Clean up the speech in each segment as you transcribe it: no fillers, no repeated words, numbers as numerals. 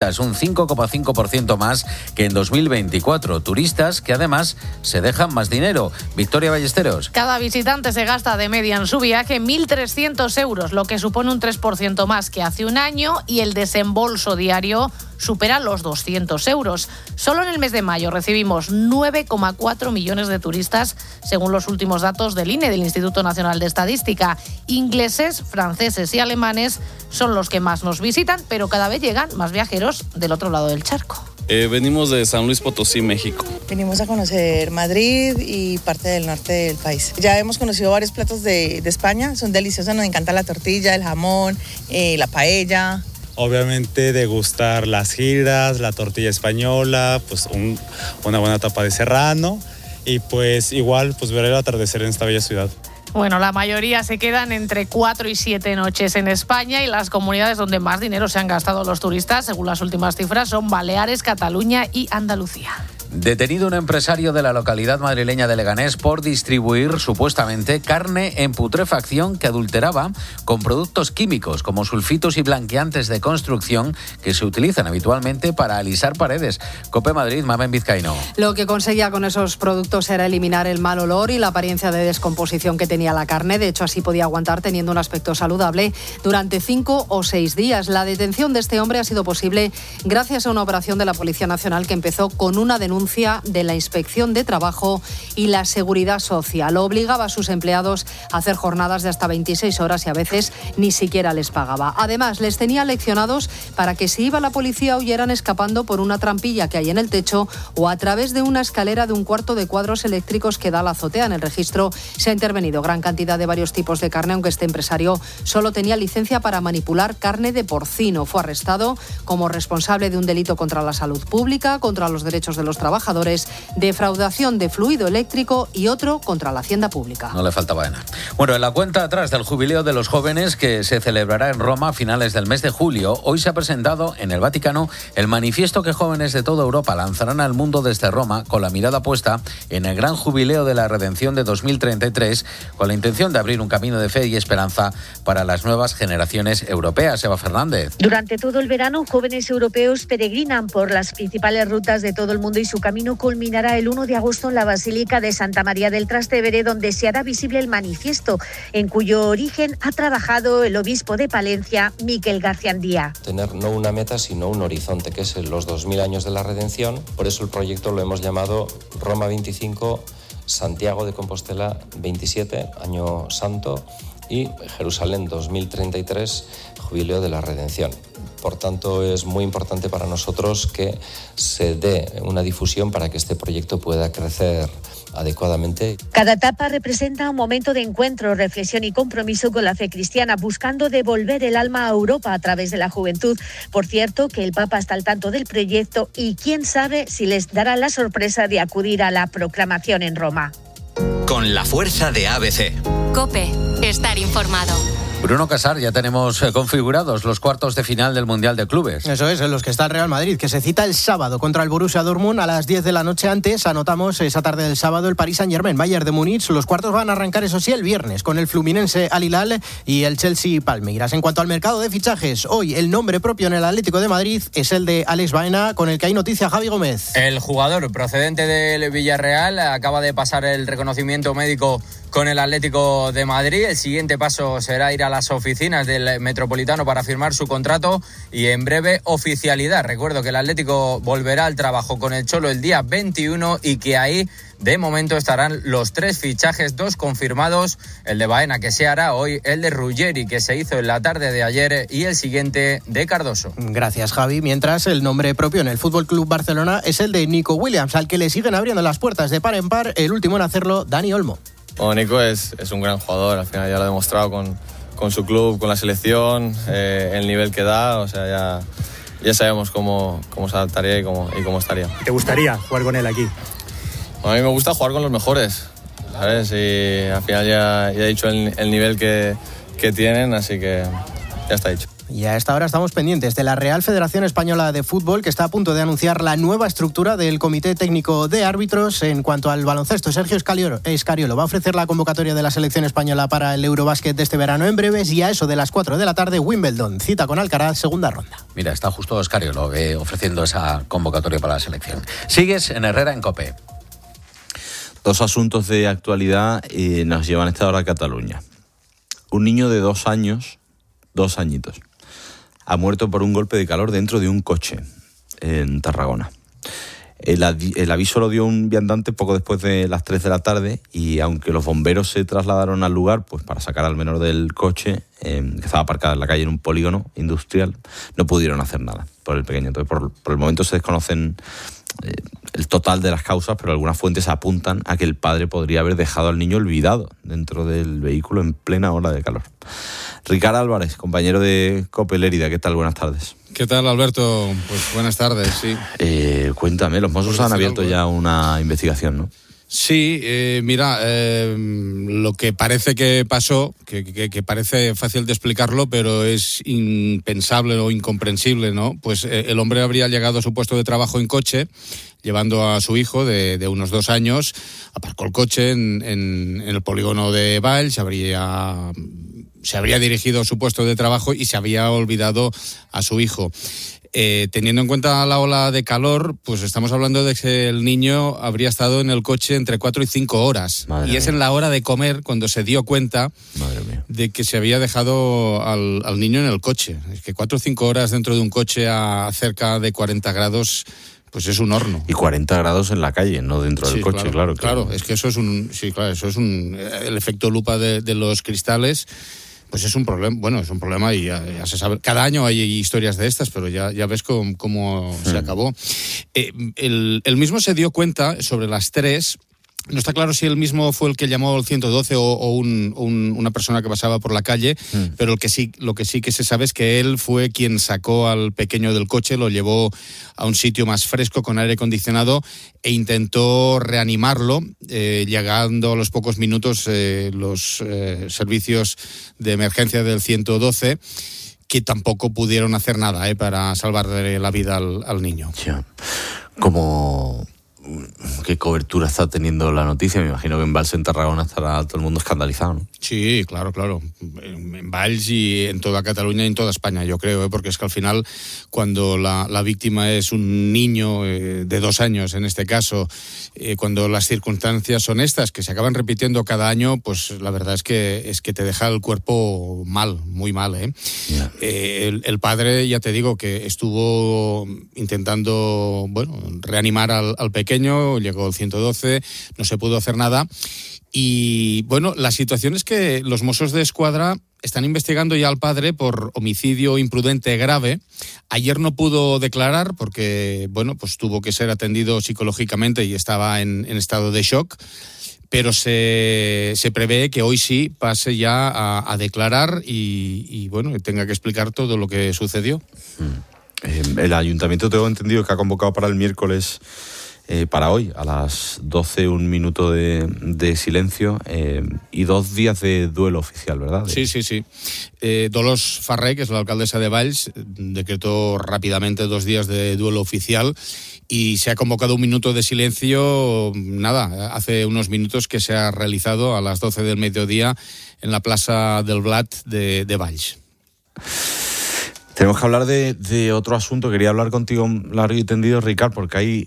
Es un 5,5% más que en 2024. Turistas que además se dejan más dinero. Victoria Ballesteros. Cada visitante se gasta de media en su viaje 1.300 euros, lo que supone un 3% más que hace un año, y el desembolso diario supera los 200 euros. Solo en el mes de mayo recibimos 9,4 millones de turistas, según los últimos datos del INE, del Instituto Nacional de Estadística. Ingleses, franceses y alemanes son los que más nos visitan, pero cada vez llegan más viajeros del otro lado del charco. Venimos de San Luis Potosí, México. Venimos a conocer Madrid y parte del norte del país. Ya hemos conocido varios platos de España, son deliciosos, nos encanta la tortilla, el jamón, la paella. Obviamente degustar las giras, la tortilla española, pues una buena tapa de serrano y pues igual pues ver el atardecer en esta bella ciudad. Bueno, la mayoría se quedan entre 4 y 7 noches en España, y las comunidades donde más dinero se han gastado los turistas, según las últimas cifras, son Baleares, Cataluña y Andalucía. Detenido un empresario de la localidad madrileña de Leganés por distribuir supuestamente carne en putrefacción que adulteraba con productos químicos como sulfitos y blanqueantes de construcción que se utilizan habitualmente para alisar paredes. COPE Madrid, Mamen Vizcaíno. Lo que conseguía con esos productos era eliminar el mal olor y la apariencia de descomposición que tenía la carne. De hecho, así podía aguantar teniendo un aspecto saludable durante 5 o 6 días. La detención de este hombre ha sido posible gracias a una operación de la Policía Nacional que empezó con una denuncia de la Inspección de Trabajo y la Seguridad Social. Obligaba a sus empleados a hacer jornadas de hasta 26 horas y a veces ni siquiera les pagaba. Además, les tenía leccionados para que si iba la policía huyeran escapando por una trampilla que hay en el techo o a través de una escalera de un cuarto de cuadros eléctricos que da a la azotea. En el registro se ha intervenido gran cantidad de varios tipos de carne, aunque este empresario solo tenía licencia para manipular carne de porcino. Fue arrestado como responsable de un delito contra la salud pública, contra los derechos de los trabajadores, defraudación de fluido eléctrico y otro contra la hacienda pública. No le faltaba nada. Bueno, en la cuenta atrás del jubileo de los jóvenes que se celebrará en Roma a finales del mes de julio, hoy se ha presentado en el Vaticano el manifiesto que jóvenes de toda Europa lanzarán al mundo desde Roma con la mirada puesta en el gran jubileo de la redención de 2033, con la intención de abrir un camino de fe y esperanza para las nuevas generaciones europeas. Eva Fernández. Durante todo el verano, jóvenes europeos peregrinan por las principales rutas de todo el mundo y su camino culminará el 1 de agosto en la Basílica de Santa María del Trastevere, donde se hará visible el manifiesto, en cuyo origen ha trabajado el obispo de Palencia, Miquel Garciandía. Tener no una meta, sino un horizonte, que es los 2000 años de la redención. Por eso el proyecto lo hemos llamado Roma 25, Santiago de Compostela 27, Año Santo, y Jerusalén 2033, Jubileo de la Redención. Por tanto, es muy importante para nosotros que se dé una difusión para que este proyecto pueda crecer adecuadamente. Cada etapa representa un momento de encuentro, reflexión y compromiso con la fe cristiana, buscando devolver el alma a Europa a través de la juventud. Por cierto, que el Papa está al tanto del proyecto y quién sabe si les dará la sorpresa de acudir a la proclamación en Roma. Con la fuerza de ABC. COPE. Estar informado. Bruno Casar, ya tenemos configurados los cuartos de final del Mundial de Clubes. Eso es, en los que está el Real Madrid, que se cita el sábado contra el Borussia Dortmund a las 10 de la noche. Antes anotamos esa tarde del sábado el Paris Saint-Germain, Bayern de Múnich. Los cuartos van a arrancar, eso sí, el viernes, con el Fluminense Al Hilal y el Chelsea Palmeiras. En cuanto al mercado de fichajes, hoy el nombre propio en el Atlético de Madrid es el de Alex Baena, con el que hay noticia Javi Gómez. El jugador procedente del Villarreal acaba de pasar el reconocimiento médico con el Atlético de Madrid. El siguiente paso será ir a las oficinas del Metropolitano para firmar su contrato y en breve oficialidad. Recuerdo que el Atlético volverá al trabajo con el Cholo el día 21 y que ahí de momento estarán los 3 fichajes, 2 confirmados, el de Baena que se hará hoy, el de Ruggeri que se hizo en la tarde de ayer y el siguiente de Cardoso. Gracias, Javi. Mientras el nombre propio en el FC Barcelona es el de Nico Williams, al que le siguen abriendo las puertas de par en par, el último en hacerlo, Dani Olmo. Bueno, Nico es un gran jugador, al final ya lo ha demostrado con su club, con la selección, el nivel que da, o sea, ya sabemos cómo se adaptaría y cómo estaría. ¿Te gustaría jugar con él aquí? Bueno, a mí me gusta jugar con los mejores, ¿sabes? Y al final ya he dicho el nivel que tienen, así que ya está dicho. Y a esta hora estamos pendientes de la Real Federación Española de Fútbol, que está a punto de anunciar la nueva estructura del Comité Técnico de Árbitros. En cuanto al baloncesto, Sergio Escariolo va a ofrecer la convocatoria de la selección española para el Eurobásquet de este verano en breves, y a eso de las 4 de la tarde, Wimbledon, cita con Alcaraz, segunda ronda. Mira, está justo Escariolo ofreciendo esa convocatoria para la selección. Sigues en Herrera en COPE. Dos asuntos de actualidad nos llevan a esta hora a Cataluña. Un niño de 2 añitos, ha muerto por un golpe de calor dentro de un coche en Tarragona. El aviso lo dio un viandante poco después de las 3 de la tarde, y aunque los bomberos se trasladaron al lugar pues para sacar al menor del coche, que estaba aparcado en la calle en un polígono industrial, no pudieron hacer nada por el pequeño. Entonces, por el momento se desconocen el total de las causas, pero algunas fuentes apuntan a que el padre podría haber dejado al niño olvidado dentro del vehículo en plena ola de calor. Ricardo Álvarez, compañero de COPE Lérida, ¿qué tal? Buenas tardes. ¿Qué tal, Alberto? Pues buenas tardes, sí. Cuéntame, los Mossos han abierto ya una investigación, ¿no? Sí, mira, lo que parece que pasó, que parece fácil de explicarlo, pero es impensable o incomprensible, ¿no? Pues el hombre habría llegado a su puesto de trabajo en coche, llevando a su hijo de unos 2 años, aparcó el coche en el polígono de Valls, se habría dirigido a su puesto de trabajo y se había olvidado a su hijo. Teniendo en cuenta la ola de calor, pues estamos hablando de que el niño habría estado en el coche entre 4 y 5 horas. Madre mía. En la hora de comer cuando se dio cuenta de que se había dejado al niño en el coche. Es que 4 o 5 horas dentro de un coche a cerca de 40 grados... pues es un horno. Y 40 grados en la calle, no dentro del coche, claro. Claro, es que eso es el efecto lupa de los cristales. Pues es un problema y ya se sabe. Cada año hay historias de estas, pero ya ves cómo se acabó. Él mismo se dio cuenta sobre las 3. No está claro si él mismo fue el que llamó al 112 o una persona que pasaba por la calle, pero lo que sí que se sabe es que él fue quien sacó al pequeño del coche, lo llevó a un sitio más fresco con aire acondicionado e intentó reanimarlo, llegando a los pocos minutos los servicios de emergencia del 112, que tampoco pudieron hacer nada para salvarle la vida al niño. Ya. ¿Qué cobertura está teniendo la noticia? Me imagino que en Valls, en Tarragona, estará todo el mundo escandalizado, ¿no? Sí, claro. En Valls y en toda Cataluña y en toda España, yo creo, porque es que al final, cuando la víctima es un niño de 2 años, en este caso, cuando las circunstancias son estas, que se acaban repitiendo cada año, pues la verdad es que te deja el cuerpo mal, muy mal, ¿eh? Yeah. El padre, ya te digo, que estuvo intentando, reanimar al pequeño, llegó el 112, no se pudo hacer nada. Y la situación es que los Mossos de Escuadra están investigando ya al padre por homicidio imprudente grave. Ayer no pudo declarar porque, pues tuvo que ser atendido psicológicamente y estaba en estado de shock. Pero se prevé que hoy sí pase ya a declarar y tenga que explicar todo lo que sucedió. El ayuntamiento, tengo entendido, que ha convocado para el miércoles, para hoy, a las 12, un minuto de silencio y 2 días de duelo oficial, ¿verdad? Sí. Dolors Farré, que es la alcaldesa de Valls, decretó rápidamente 2 días de duelo oficial y se ha convocado un minuto de silencio, hace unos minutos, que se ha realizado a las 12 del mediodía en la Plaza del Blat de Valls. Tenemos que hablar de otro asunto. Quería hablar contigo largo y tendido, Ricard, porque hay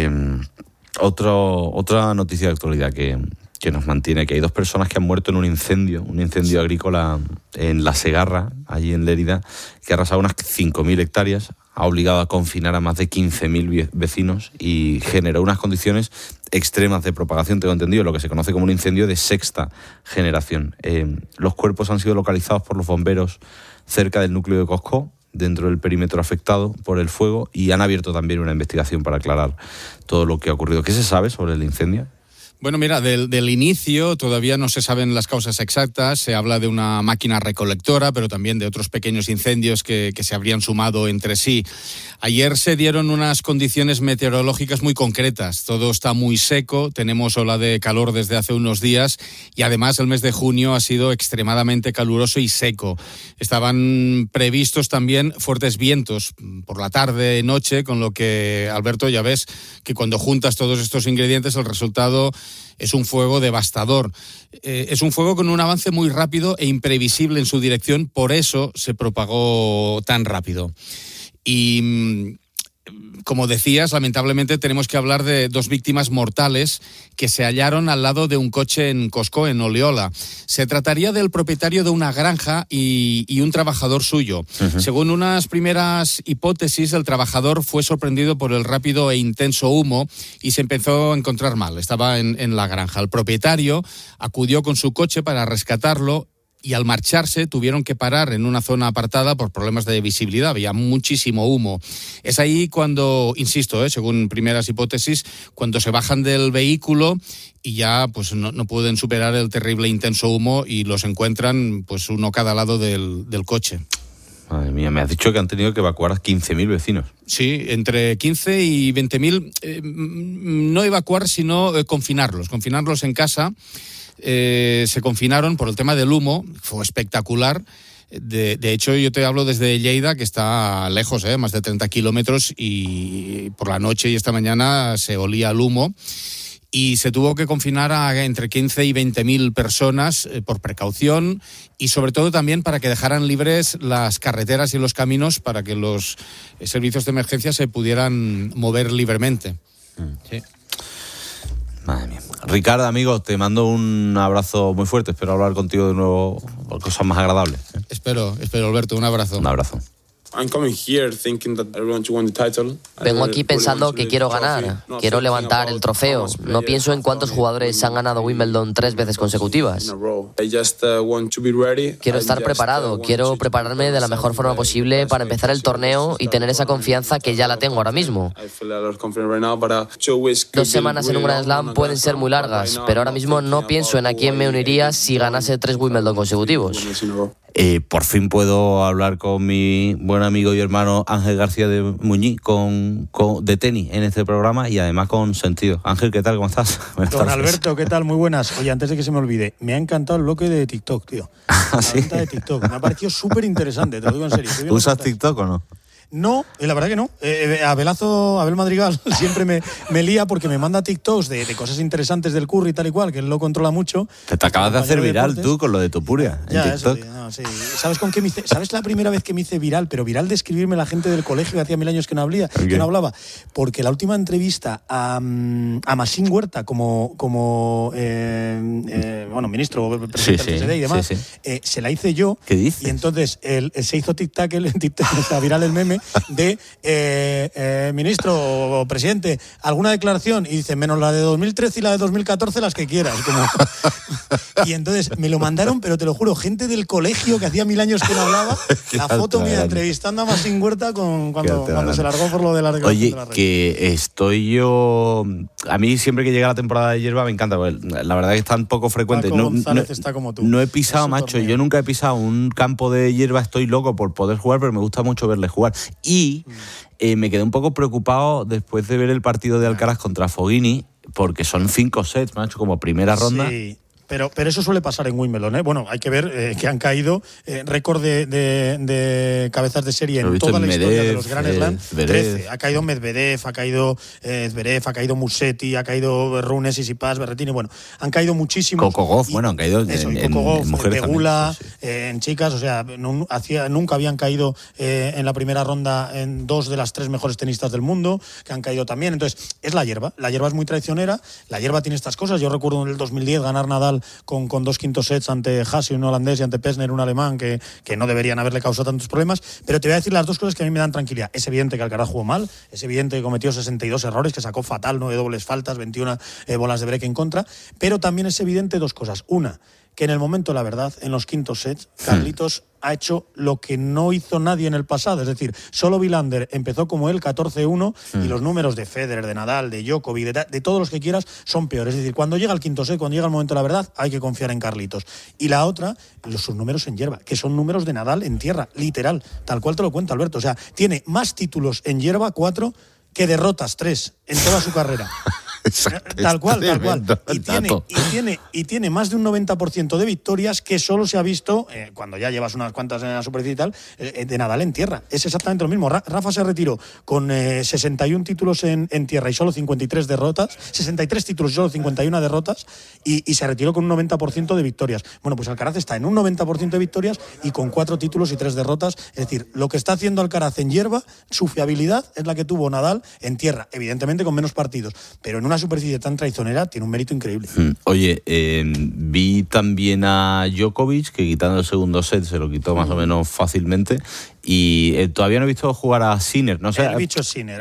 otra noticia de actualidad que nos mantiene, que hay 2 personas que han muerto en un incendio agrícola en La Segarra, allí en Lérida, que ha arrasado unas 5.000 hectáreas, ha obligado a confinar a más de 15.000 vecinos y generó unas condiciones extremas de propagación, tengo entendido, lo que se conoce como un incendio de 6ª generación. Los cuerpos han sido localizados por los bomberos cerca del núcleo de Coscó, dentro del perímetro afectado por el fuego, y han abierto también una investigación para aclarar todo lo que ha ocurrido. ¿Qué se sabe sobre el incendio? Bueno, mira, del inicio todavía no se saben las causas exactas. Se habla de una máquina recolectora, pero también de otros pequeños incendios que se habrían sumado entre sí. Ayer se dieron unas condiciones meteorológicas muy concretas. Todo está muy seco, tenemos ola de calor desde hace unos días y además el mes de junio ha sido extremadamente caluroso y seco. Estaban previstos también fuertes vientos por la tarde, noche, con lo que, Alberto, ya ves que cuando juntas todos estos ingredientes el resultado es un fuego devastador. Es un fuego con un avance muy rápido e imprevisible en su dirección, por eso se propagó tan rápido. Y como decías, lamentablemente tenemos que hablar de 2 víctimas mortales que se hallaron al lado de un coche en Cosco, en Oliola. Se trataría del propietario de una granja y un trabajador suyo. Uh-huh. Según unas primeras hipótesis, el trabajador fue sorprendido por el rápido e intenso humo y se empezó a encontrar mal. Estaba en la granja. El propietario acudió con su coche para rescatarlo y al marcharse tuvieron que parar en una zona apartada por problemas de visibilidad, había muchísimo humo. Es ahí cuando, insisto, según primeras hipótesis, cuando se bajan del vehículo y ya pues no pueden superar el terrible intenso humo y los encuentran pues uno a cada lado del coche. Madre mía, me has dicho que han tenido que evacuar a 15.000 vecinos. Sí, entre 15 y 20.000, no evacuar, sino confinarlos en casa. Se confinaron por el tema del humo, fue espectacular. De hecho, yo te hablo desde Lleida, que está lejos, más de 30 kilómetros, y por la noche y esta mañana se olía el humo. Y se tuvo que confinar a entre 15 y 20.000 personas por precaución y sobre todo también para que dejaran libres las carreteras y los caminos para que los servicios de emergencia se pudieran mover libremente. Sí. Madre mía. Ricardo, amigo, te mando un abrazo muy fuerte. Espero hablar contigo de nuevo por cosas más agradables. Espero, Alberto, un abrazo. Un abrazo. Vengo aquí pensando que quiero ganar, quiero levantar el trofeo. No pienso en cuántos jugadores han ganado Wimbledon 3 veces consecutivas. Quiero estar preparado, quiero prepararme de la mejor forma posible para empezar el torneo y tener esa confianza que ya la tengo ahora mismo. 2 semanas en un Grand Slam pueden ser muy largas, pero ahora mismo no pienso en a quién me uniría si ganase 3 Wimbledon consecutivos. Por fin puedo hablar con mi buen amigo y hermano Ángel García de Muñiz de tenis en este programa y además con sentido. Ángel, ¿qué tal? ¿Cómo estás? Don Alberto, ¿qué tal? Muy buenas. Oye, antes de que se me olvide, me ha encantado el bloque de TikTok, tío. ¿Sí? La de TikTok. Me ha parecido súper interesante, te lo digo en serio. ¿Usas TikTok o no? No, la verdad que no. Abel Madrigal siempre me lía porque me manda TikToks de cosas interesantes del curry y tal y cual, que él lo controla mucho. Te acabas de hacer viral tú con lo de Topuria en TikTok. Eso, no, sí. ¿Sabes con qué me hice? ¿Sabes la primera vez que me hice viral? Pero viral de escribirme la gente del colegio que hacía 1000 años que no hablaba. Porque la última entrevista a Masín Huerta como ministro, presidente del PSD y demás, se la hice yo. ¿Qué dices? Y entonces se hizo TikTok, está viral el meme de ministro o presidente, alguna declaración, y dice, menos la de 2013 y la de 2014, las que quieras. Y entonces me lo mandaron, pero te lo juro, gente del colegio que hacía 1000 años que no hablaba, la foto mía entrevistando a Masín Huerta cuando se largó por lo de la regulación. Oye, que estoy yo... A mí siempre que llega la temporada de hierba me encanta, la verdad que es tan poco frecuente. Paco González está como tú. No he pisado, macho, yo nunca he pisado un campo de hierba, estoy loco por poder jugar, pero me gusta mucho verle jugar. Y me quedé un poco preocupado después de ver el partido de Alcaraz contra Fognini, porque son 5 sets, macho, como primera ronda. Sí. Pero eso suele pasar en Wimbledon, ¿eh? Bueno, hay que ver que han caído récord de cabezas de serie en toda la historia de los Grand Slam. 13. Ha caído Medvedev, ha caído Zverev, ha caído Musetti, ha caído Runes, Tsitsipas, Berrettini. Bueno, han caído muchísimos. Coco Gauff, han caído en mujeres Pegula, también, en chicas. O sea, nunca habían caído en la primera ronda en 2 de las 3 mejores tenistas del mundo, que han caído también. Entonces, es la hierba. La hierba es muy traicionera. La hierba tiene estas cosas. Yo recuerdo en el 2010 ganar Nadal con 2 quintos sets ante Hassi, un holandés, y ante Pessner, un alemán, que no deberían haberle causado tantos problemas. Pero te voy a decir las 2 cosas que a mí me dan tranquilidad. Es evidente que Alcaraz jugó mal, es evidente que cometió 62 errores, que sacó fatal, 9 dobles faltas, 21 bolas de break en contra, pero también es evidente 2 cosas. Una, que en el momento de la verdad, en los quintos sets, Carlitos ha hecho lo que no hizo nadie en el pasado. Es decir, solo Vilander empezó como él, 14-1, y los números de Federer, de Nadal, de Djokovic, de todos los que quieras, son peores. Es decir, cuando llega el quinto set, cuando llega el momento de la verdad, hay que confiar en Carlitos. Y la otra, sus números en hierba, que son números de Nadal en tierra, literal, tal cual te lo cuenta Alberto. O sea, tiene más títulos en hierba, 4, que derrotas, 3, en toda su carrera. Exacto, tal cual. Y tiene más de un 90% de victorias que solo se ha visto, cuando ya llevas unas cuantas en la superficie y tal, de Nadal en tierra. Es exactamente lo mismo. Rafa se retiró con 61 títulos en tierra y solo 53 derrotas, 63 títulos y solo 51 derrotas, y se retiró con un 90% de victorias. Bueno, pues Alcaraz está en un 90% de victorias y con 4 títulos y 3 derrotas. Es decir, lo que está haciendo Alcaraz en hierba, su fiabilidad es la que tuvo Nadal en tierra, evidentemente con menos partidos, pero en una superficie tan traicionera tiene un mérito increíble. Oye, vi también a Djokovic, que quitando el segundo set se lo quitó más o menos fácilmente, y todavía no he visto jugar a Sinner, no sé. El bicho Sinner.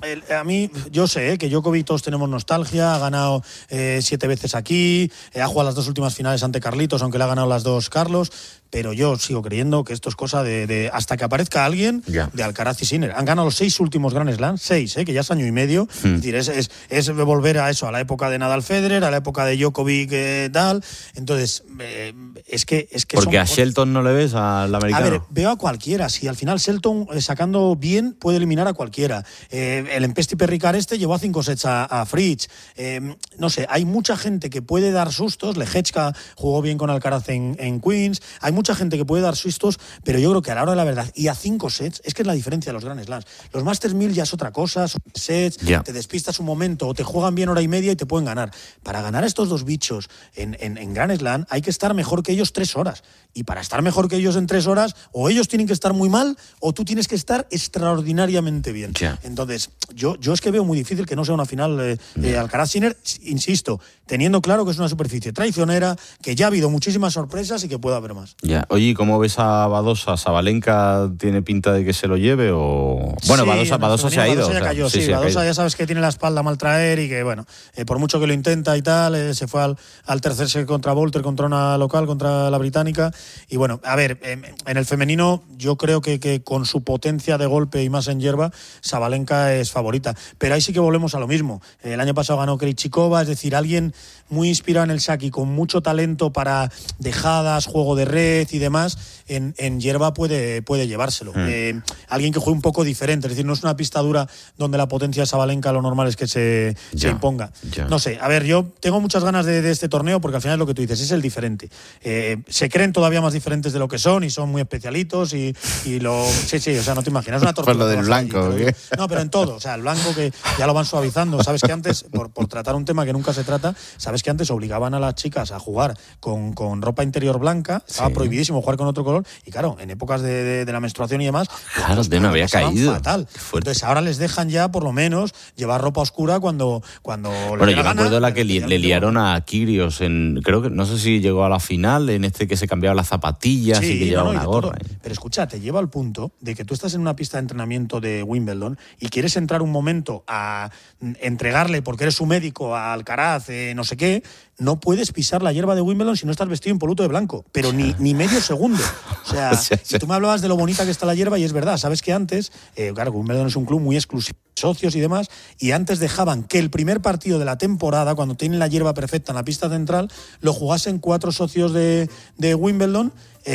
A mí, yo sé que Djokovic todos tenemos nostalgia, ha ganado 7 veces aquí, ha jugado las 2 últimas finales ante Carlitos, aunque le ha ganado las 2 Carlos, pero yo sigo creyendo que esto es cosa de hasta que aparezca alguien, de Alcaraz y Sinner. Han ganado los 6 últimos Grand Slam, 6, que ya es año y medio. Es decir, es volver a eso, a la época de Nadal Federer, a la época de Djokovic tal. Entonces, es que porque a Shelton no le ves al americano. A ver, veo a cualquiera. Si al final Shelton, sacando bien, puede eliminar a cualquiera. El Empesti Perricard llevó a 5 sets a Fritz. No sé, hay mucha gente que puede dar sustos. Lehechka jugó bien con Alcaraz en Queens. Hay mucha gente que puede dar sustos, pero yo creo que a la hora de la verdad, y a 5 sets, es que es la diferencia de los Grand Slams. Los Masters 1000 ya es otra cosa, son sets, te despistas un momento, o te juegan bien hora y media y te pueden ganar. Para ganar a estos dos bichos en Grand Slam hay que estar mejor que ellos 3 horas. Y para estar mejor que ellos en 3 horas, o ellos tienen que estar muy mal, o tú tienes que estar extraordinariamente bien. Entonces, yo es que veo muy difícil que no sea una final Alcaraz-Sinner, insisto, teniendo claro que es una superficie traicionera, que ya ha habido muchísimas sorpresas y que puede haber más. Oye, ¿cómo ves a Badosa? ¿Sabalenka tiene pinta de que se lo lleve o...? Bueno, sí, Badosa se ha ido. Badosa ya cayó, Badosa ya sabes que tiene la espalda mal traer y que, bueno, por mucho que lo intenta y tal, se fue al tercer set contra Volter, contra una local, contra la británica. Y bueno, a ver, en el femenino yo creo que con su potencia de golpe y más en hierba, Sabalenka es favorita. Pero ahí sí que volvemos a lo mismo. El año pasado ganó Krejcikova, es decir, alguien muy inspirado en el saque y con mucho talento para dejadas, juego de red y demás, en hierba puede llevárselo. Alguien que juegue un poco diferente, es decir, no es una pista dura donde la potencia de Sabalenka lo normal es que se imponga. No sé, a ver, yo tengo muchas ganas de este torneo porque al final es lo que tú dices, es el diferente. Se creen todavía más diferentes de lo que son y son muy especialitos y lo... Sí, o sea, no te imaginas, una tortura. Por lo del blanco, allí, ¿qué? No, pero en todo, o sea, el blanco que ya lo van suavizando. Sabes que antes, por tratar un tema que nunca se trata, sabes que antes obligaban a las chicas a jugar con ropa interior blanca, estaba prohibidísimo jugar con otro color, y claro, en épocas de la menstruación y demás, claro, no había caído. Fatal. Entonces ahora les dejan ya, por lo menos, llevar ropa oscura cuando bueno, yo me acuerdo la que le liaron a Kyrgios creo que, no sé si llegó a la final, en que se cambiaba las zapatillas y que llevaba una gorra. Pero escucha, te lleva al punto de que tú estás en una pista de entrenamiento de Wimbledon y quieres entrar un momento a entregarle, porque eres su médico, a Alcaraz, no sé qué, no puedes pisar la hierba de Wimbledon si no estás vestido impoluto de blanco, pero ni medio segundo. O sea, y tú me hablabas de lo bonita que está la hierba y es verdad, sabes que antes, claro, Wimbledon es un club muy exclusivo, socios y demás, y antes dejaban que el primer partido de la temporada, cuando tienen la hierba perfecta en la pista central, lo jugasen 4 socios de Wimbledon,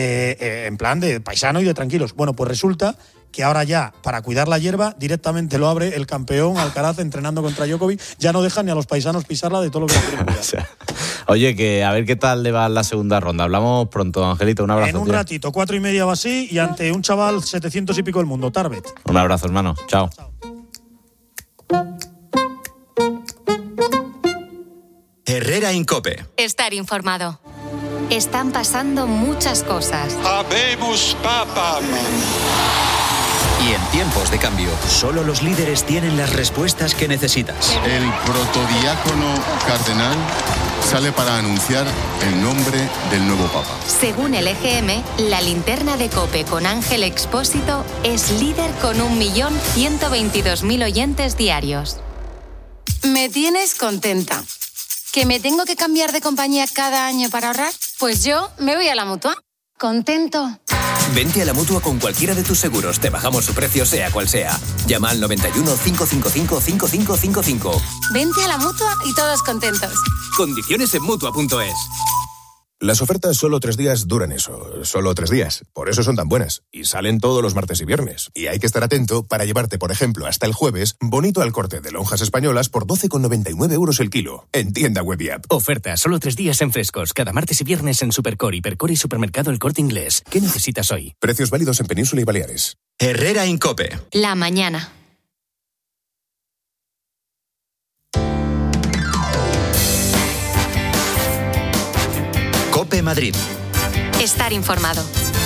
en plan de paisano y de tranquilos. Bueno, pues resulta que ahora ya, para cuidar la hierba, directamente lo abre el campeón Alcaraz entrenando contra Djokovic. Ya no dejan ni a los paisanos pisarla de todo lo que quieren cuidar. Oye, que a ver qué tal le va la segunda ronda. Hablamos pronto, Angelito. Un abrazo. En un ratito, 4:30 va así, y ante un chaval 700 y pico del mundo, Tarbet. Un abrazo, hermano. Chao. Herrera Incope. Estar informado. Están pasando muchas cosas. Habemus papam. Y en tiempos de cambio, solo los líderes tienen las respuestas que necesitas. El protodiácono cardenal sale para anunciar el nombre del nuevo papa. Según el EGM, la linterna de COPE con Ángel Expósito es líder con 1.122.000 oyentes diarios. Me tienes contenta. ¿Que me tengo que cambiar de compañía cada año para ahorrar? Pues yo me voy a la Mutua. Contento. Vente a la Mutua con cualquiera de tus seguros. Te bajamos su precio, sea cual sea. Llama al 91 555 5555. Vente a la Mutua y todos contentos. Condiciones en Mutua.es. Las ofertas solo 3 días duran eso, solo 3 días. Por eso son tan buenas. Y salen todos los martes y viernes. Y hay que estar atento para llevarte, por ejemplo, hasta el jueves, bonito al corte de lonjas españolas por 12,99 € el kilo. En tienda web y app. Oferta solo 3 días en frescos. Cada martes y viernes en Supercor, Hipercor y Supermercado El Corte Inglés. ¿Qué necesitas hoy? Precios válidos en Península y Baleares. Herrera Incope. La mañana. COPE Madrid. Estar informado.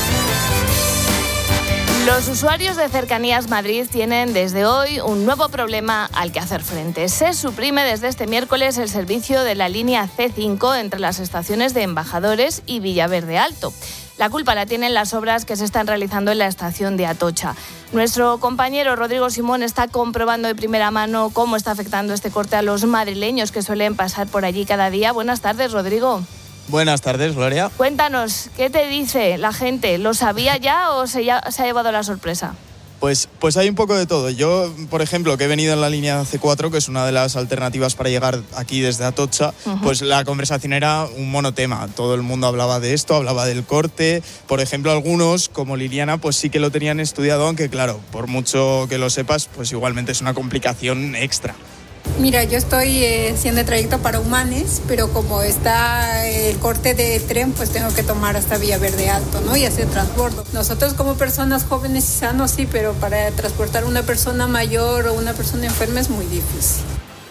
Los usuarios de Cercanías Madrid tienen desde hoy un nuevo problema al que hacer frente. Se suprime desde este miércoles el servicio de la línea C5 entre las estaciones de Embajadores y Villaverde Alto. La culpa la tienen las obras que se están realizando en la estación de Atocha. Nuestro compañero Rodrigo Simón está comprobando de primera mano cómo está afectando este corte a los madrileños que suelen pasar por allí cada día. Buenas tardes, Rodrigo. Buenas tardes, Gloria. Cuéntanos, ¿qué te dice la gente? ¿Lo sabía ya o se ha llevado la sorpresa? Pues hay un poco de todo. Yo, por ejemplo, que he venido en la línea C4, que es una de las alternativas para llegar aquí desde Atocha, pues la conversación era un monotema. Todo el mundo hablaba de esto, hablaba del corte. Por ejemplo, algunos, como Liliana, pues sí que lo tenían estudiado, aunque claro, por mucho que lo sepas, pues igualmente es una complicación extra. Mira, yo estoy haciendo el trayecto para Humanes, pero como está el corte de tren, pues tengo que tomar hasta Villaverde Alto, ¿no? Y hacer transbordo. Nosotros como personas jóvenes y sanos sí, pero para transportar a una persona mayor o una persona enferma es muy difícil.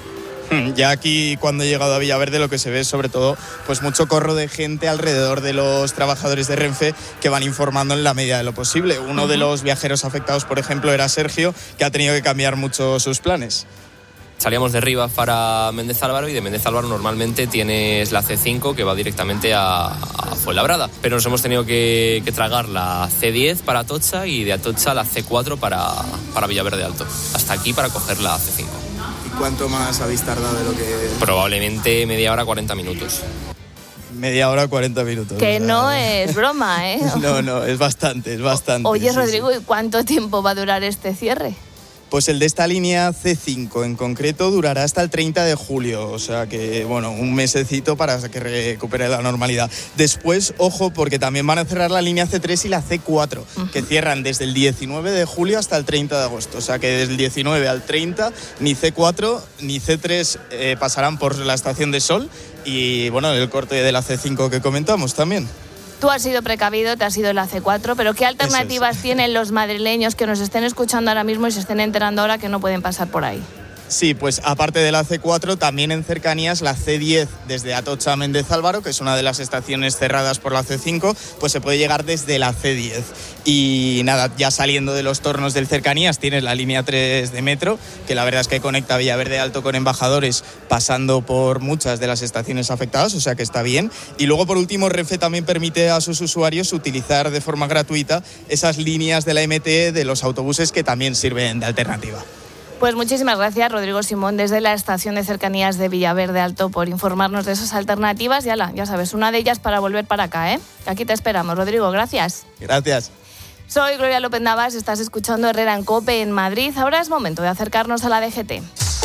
Ya aquí, cuando he llegado a Villaverde, lo que se ve es sobre todo pues mucho corro de gente alrededor de los trabajadores de Renfe que van informando en la medida de lo posible. Uno de los viajeros afectados, por ejemplo, era Sergio, que ha tenido que cambiar mucho sus planes. Salíamos de Rivas para Méndez Álvaro y de Méndez Álvaro normalmente tienes la C5 que va directamente a Fuenlabrada. Pero nos hemos tenido que tragar la C10 para Atocha y de Atocha la C4 para Villaverde Alto. Hasta aquí para coger la C5. ¿Y cuánto más habéis tardado de lo que...? Probablemente media hora, 40 minutos. Media hora, 40 minutos. Que o sea, no es broma, ¿eh? No, es bastante. Oye, sí, Rodrigo, sí. ¿Y cuánto tiempo va a durar este cierre? Pues el de esta línea C5 en concreto durará hasta el 30 de julio, o sea que, bueno, un mesecito para que recupere la normalidad. Después, ojo, porque también van a cerrar la línea C3 y la C4, que cierran desde el 19 de julio hasta el 30 de agosto. O sea que desde el 19 al 30 ni C4 ni C3 pasarán por la estación de Sol y, bueno, el corte de la C5 que comentamos también. Tú has sido precavido, te has ido en la C4, pero ¿qué alternativas tienen los madrileños que nos estén escuchando ahora mismo y se estén enterando ahora que no pueden pasar por ahí? Sí, pues aparte de la C4, también en cercanías la C10 desde Atocha a Méndez Álvaro, que es una de las estaciones cerradas por la C5, pues se puede llegar desde la C10. Y nada, ya saliendo de los tornos del cercanías tienes la línea 3 de metro, que la verdad es que conecta Villaverde Alto con Embajadores, pasando por muchas de las estaciones afectadas, o sea que está bien. Y luego, por último, Renfe también permite a sus usuarios utilizar de forma gratuita esas líneas de la MT de los autobuses que también sirven de alternativa. Pues muchísimas gracias, Rodrigo Simón, desde la estación de cercanías de Villaverde Alto, por informarnos de esas alternativas. Ya sabes, una de ellas para volver para acá, ¿eh? Aquí te esperamos, Rodrigo, gracias. Gracias. Soy Gloria López Navas, estás escuchando Herrera en COPE en Madrid. Ahora es momento de acercarnos a la DGT.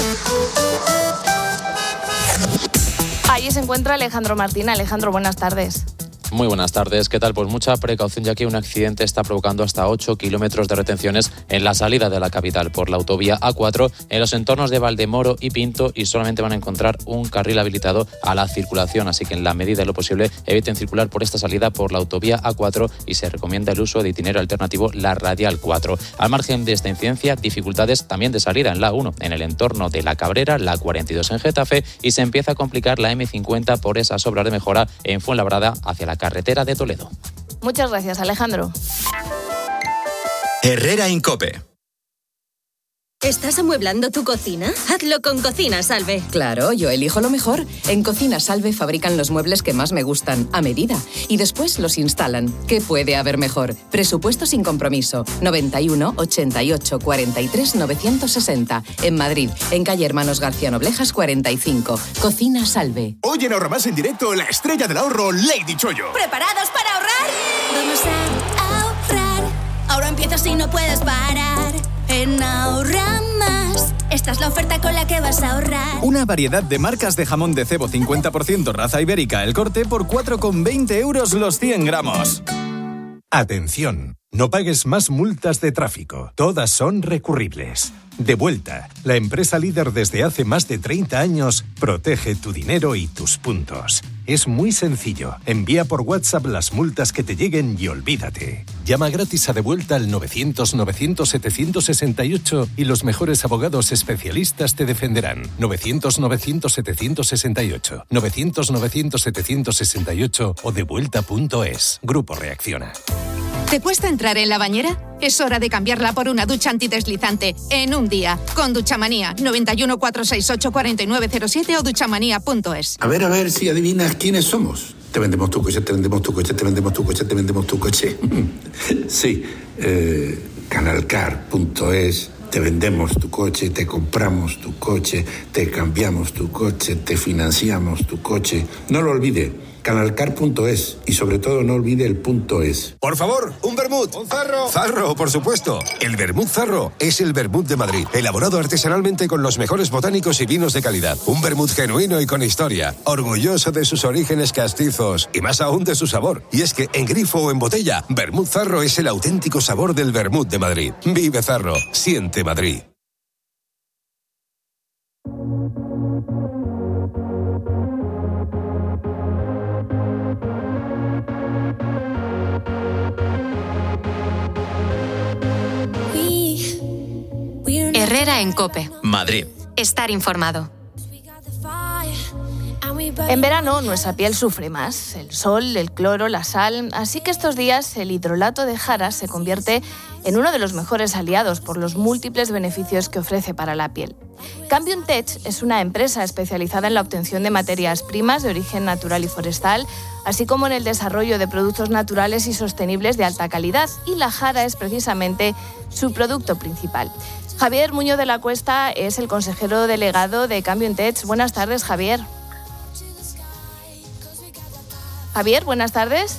Allí se encuentra Alejandro Martín. Alejandro, buenas tardes. Muy buenas tardes, ¿qué tal? Pues mucha precaución, ya que un accidente está provocando hasta 8 kilómetros de retenciones en la salida de la capital por la autovía A4 en los entornos de Valdemoro y Pinto, y solamente van a encontrar un carril habilitado a la circulación, así que en la medida de lo posible eviten circular por esta salida por la autovía A4 y se recomienda el uso de itinerario alternativo la Radial 4. Al margen de esta incidencia, dificultades también de salida en la A1 en el entorno de La Cabrera, la 42 en Getafe, y se empieza a complicar la M50 por esas obras de mejora en Fuenlabrada hacia la carretera de Toledo. Muchas gracias, Alejandro. Herrera en COPE. ¿Estás amueblando tu cocina? Hazlo con Cocina Salve. Claro, yo elijo lo mejor. En Cocina Salve fabrican los muebles que más me gustan, a medida. Y después los instalan. ¿Qué puede haber mejor? Presupuesto sin compromiso. 91 88 43 960. En Madrid, en calle Hermanos García Noblejas 45. Cocina Salve. Hoy en Ahorramás en directo, la estrella del ahorro, Lady Chollo. ¿Preparados para ahorrar? Vamos a ahorrar. Ahora empiezas y no puedes parar. En Ahorra Más, esta es la oferta con la que vas a ahorrar. Una variedad de marcas de jamón de cebo 50% raza ibérica El Corte por 4,20 euros los 100 gramos. Atención, no pagues más multas de tráfico. Todas son recurribles. Devuelta, la empresa líder desde hace más de 30 años, protege tu dinero y tus puntos. Es muy sencillo. Envía por WhatsApp las multas que te lleguen y olvídate. Llama gratis a Devuelta al 900-900-768 y los mejores abogados especialistas te defenderán. 900-900-768. 900-900-768 o devuelta.es. Grupo Reacciona. ¿Te cuesta entrar en la bañera? Es hora de cambiarla por una ducha antideslizante en un día. Con Duchamanía. 91 468 4907 o duchamanía.es. A ver si adivinas quiénes somos. Te vendemos tu coche, te vendemos tu coche, te vendemos tu coche, te vendemos tu coche. Sí, canalcar.es. Te vendemos tu coche, te compramos tu coche, te cambiamos tu coche, te financiamos tu coche. No lo olvide. Canalcar.es y sobre todo no olvide el .es. Por favor, un vermut. Un zarro. Zarro, por supuesto. El vermut Zarro es el vermut de Madrid, elaborado artesanalmente con los mejores botánicos y vinos de calidad. Un vermut genuino y con historia, orgulloso de sus orígenes castizos y más aún de su sabor. Y es que en grifo o en botella, vermut Zarro es el auténtico sabor del vermut de Madrid. Vive Zarro, siente Madrid. Herrera en COPE. Madrid. Estar informado. En verano nuestra piel sufre más, el sol, el cloro, la sal, así que estos días el hidrolato de jara se convierte en uno de los mejores aliados por los múltiples beneficios que ofrece para la piel. Cambium Tech es una empresa especializada en la obtención de materias primas de origen natural y forestal, así como en el desarrollo de productos naturales y sostenibles de alta calidad, y la jara es precisamente su producto principal. Javier Muñoz de la Cuesta es el consejero delegado de Cambium Tech. Buenas tardes, Javier. Javier, buenas tardes.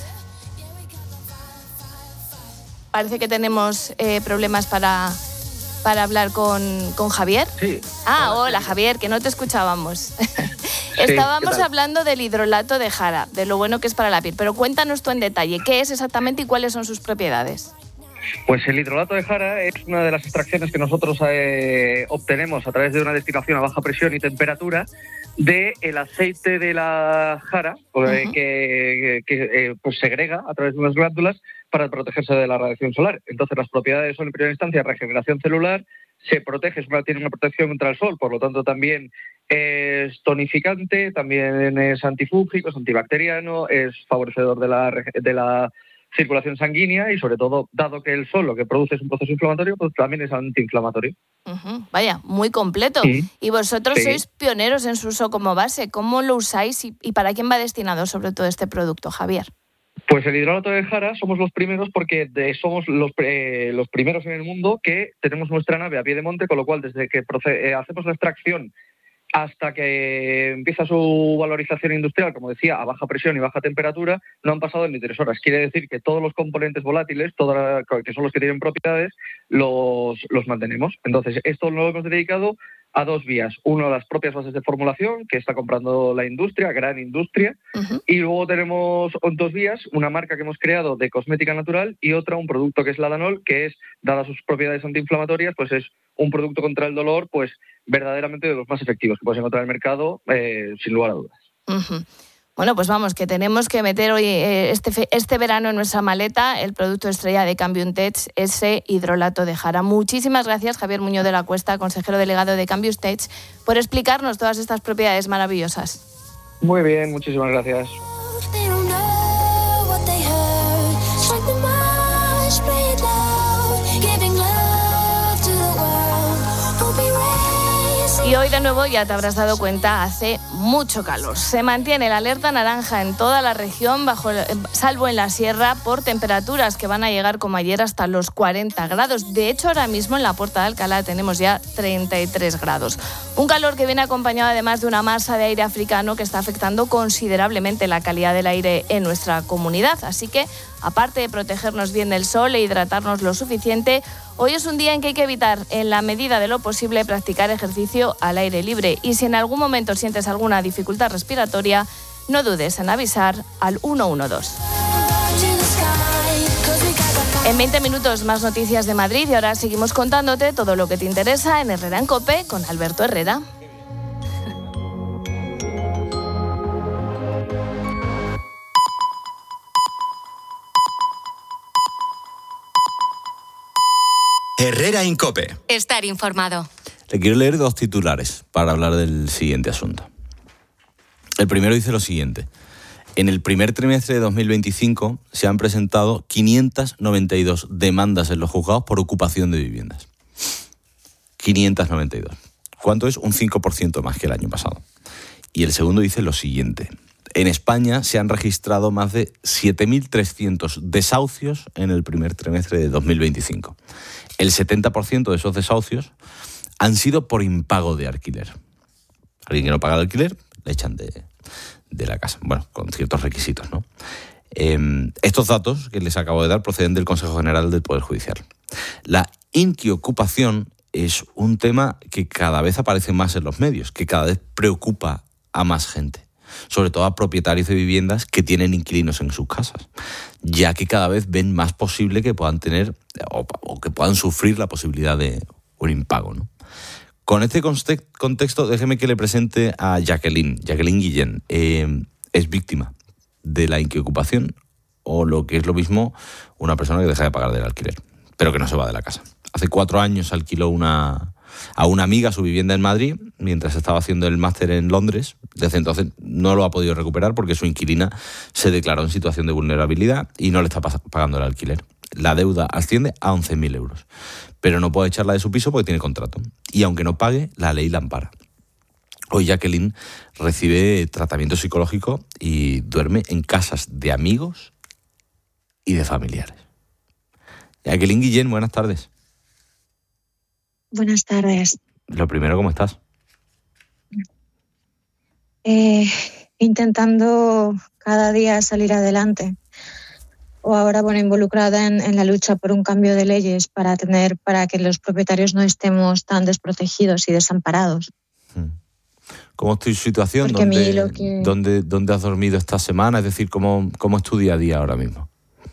Parece que tenemos problemas para hablar con Javier. Sí. Hola Javier, que no te escuchábamos. Estábamos hablando del hidrolato de jara, de lo bueno que es para la piel, pero cuéntanos tú en detalle, ¿qué es exactamente y cuáles son sus propiedades? Pues el hidrolato de jara es una de las extracciones que nosotros obtenemos a través de una destilación a baja presión y temperatura del aceite de la jara, que pues segrega a través de unas glándulas para protegerse de la radiación solar. Entonces las propiedades son en primera instancia regeneración celular, se protege, tiene una protección contra el sol, por lo tanto también es tonificante, también es antifúngico, es antibacteriano, es favorecedor de la circulación sanguínea y sobre todo, dado que el sol lo que produce es un proceso inflamatorio, pues también es antiinflamatorio. Vaya, muy completo. Sí. Y vosotros sois pioneros en su uso como base. ¿Cómo lo usáis y para quién va destinado sobre todo este producto, Javier? Pues el hidrolato de jara somos los primeros porque somos los primeros en el mundo que tenemos nuestra nave a pie de monte, con lo cual desde que hacemos la extracción hasta que empieza su valorización industrial, como decía, a baja presión y baja temperatura, no han pasado ni 3 horas. Quiere decir que todos los componentes volátiles, que son los que tienen propiedades, los mantenemos. Entonces, esto lo hemos dedicado a 2 vías. Uno, las propias bases de formulación, que está comprando la industria, gran industria, y luego tenemos 2 vías, una marca que hemos creado de cosmética natural y otra, un producto que es Ladanol, que es, dadas sus propiedades antiinflamatorias, pues es un producto contra el dolor, pues verdaderamente de los más efectivos que puedes encontrar en el mercado, sin lugar a dudas. Bueno, pues vamos, que tenemos que meter hoy este verano en nuestra maleta el producto estrella de Cambium Tech, ese hidrolato de jara. Muchísimas gracias, Javier Muñoz de la Cuesta, consejero delegado de Cambium Tech, por explicarnos todas estas propiedades maravillosas. Muy bien, muchísimas gracias. Y hoy de nuevo, ya te habrás dado cuenta, hace mucho calor. Se mantiene la alerta naranja en toda la región, salvo en la sierra, por temperaturas que van a llegar como ayer hasta los 40 grados. De hecho, ahora mismo en la Puerta de Alcalá tenemos ya 33 grados. Un calor que viene acompañado además de una masa de aire africano que está afectando considerablemente la calidad del aire en nuestra comunidad. Así que, aparte de protegernos bien del sol e hidratarnos lo suficiente, hoy es un día en que hay que evitar, en la medida de lo posible, practicar ejercicio al aire libre. Y si en algún momento sientes alguna dificultad respiratoria, no dudes en avisar al 112. En 20 minutos más noticias de Madrid y ahora seguimos contándote todo lo que te interesa en Herrera en COPE con Alberto Herrera. Herrera en COPE. Estar informado. Le quiero leer 2 titulares para hablar del siguiente asunto. El primero dice lo siguiente. En el primer trimestre de 2025 se han presentado 592 demandas en los juzgados por ocupación de viviendas. 592. ¿Cuánto es? Un 5% más que el año pasado. Y el segundo dice lo siguiente. En España se han registrado más de 7.300 desahucios en el primer trimestre de 2025. El 70% de esos desahucios han sido por impago de alquiler. Alguien que no paga el alquiler, le echan de la casa. Bueno, con ciertos requisitos, ¿no? Estos datos que les acabo de dar proceden del Consejo General del Poder Judicial. La inquiocupación es un tema que cada vez aparece más en los medios, que cada vez preocupa a más gente. Sobre todo a propietarios de viviendas que tienen inquilinos en sus casas, ya que cada vez ven más posible que puedan tener o que puedan sufrir la posibilidad de un impago, ¿no? Con este contexto, déjeme que le presente a Jacqueline Guillén. Es víctima de la inquiocupación o lo que es lo mismo, una persona que deja de pagar del alquiler, pero que no se va de la casa. Hace 4 años alquiló a una amiga su vivienda en Madrid mientras estaba haciendo el máster en Londres. Desde entonces no lo ha podido recuperar porque su inquilina se declaró en situación de vulnerabilidad y no le está pagando el alquiler. La deuda asciende a 11.000 euros, pero no puede echarla de su piso porque tiene contrato. Y aunque no pague, la ley la ampara. Hoy Jacqueline recibe tratamiento psicológico y duerme en casas de amigos y de familiares. Jacqueline Guillén, buenas tardes. Buenas tardes. Lo primero, ¿cómo estás? Intentando cada día salir adelante. O ahora, involucrada en la lucha por un cambio de leyes para que los propietarios no estemos tan desprotegidos y desamparados. ¿Cómo es tu situación? ¿Dónde has dormido esta semana? Es decir, ¿cómo es tu día a día ahora mismo?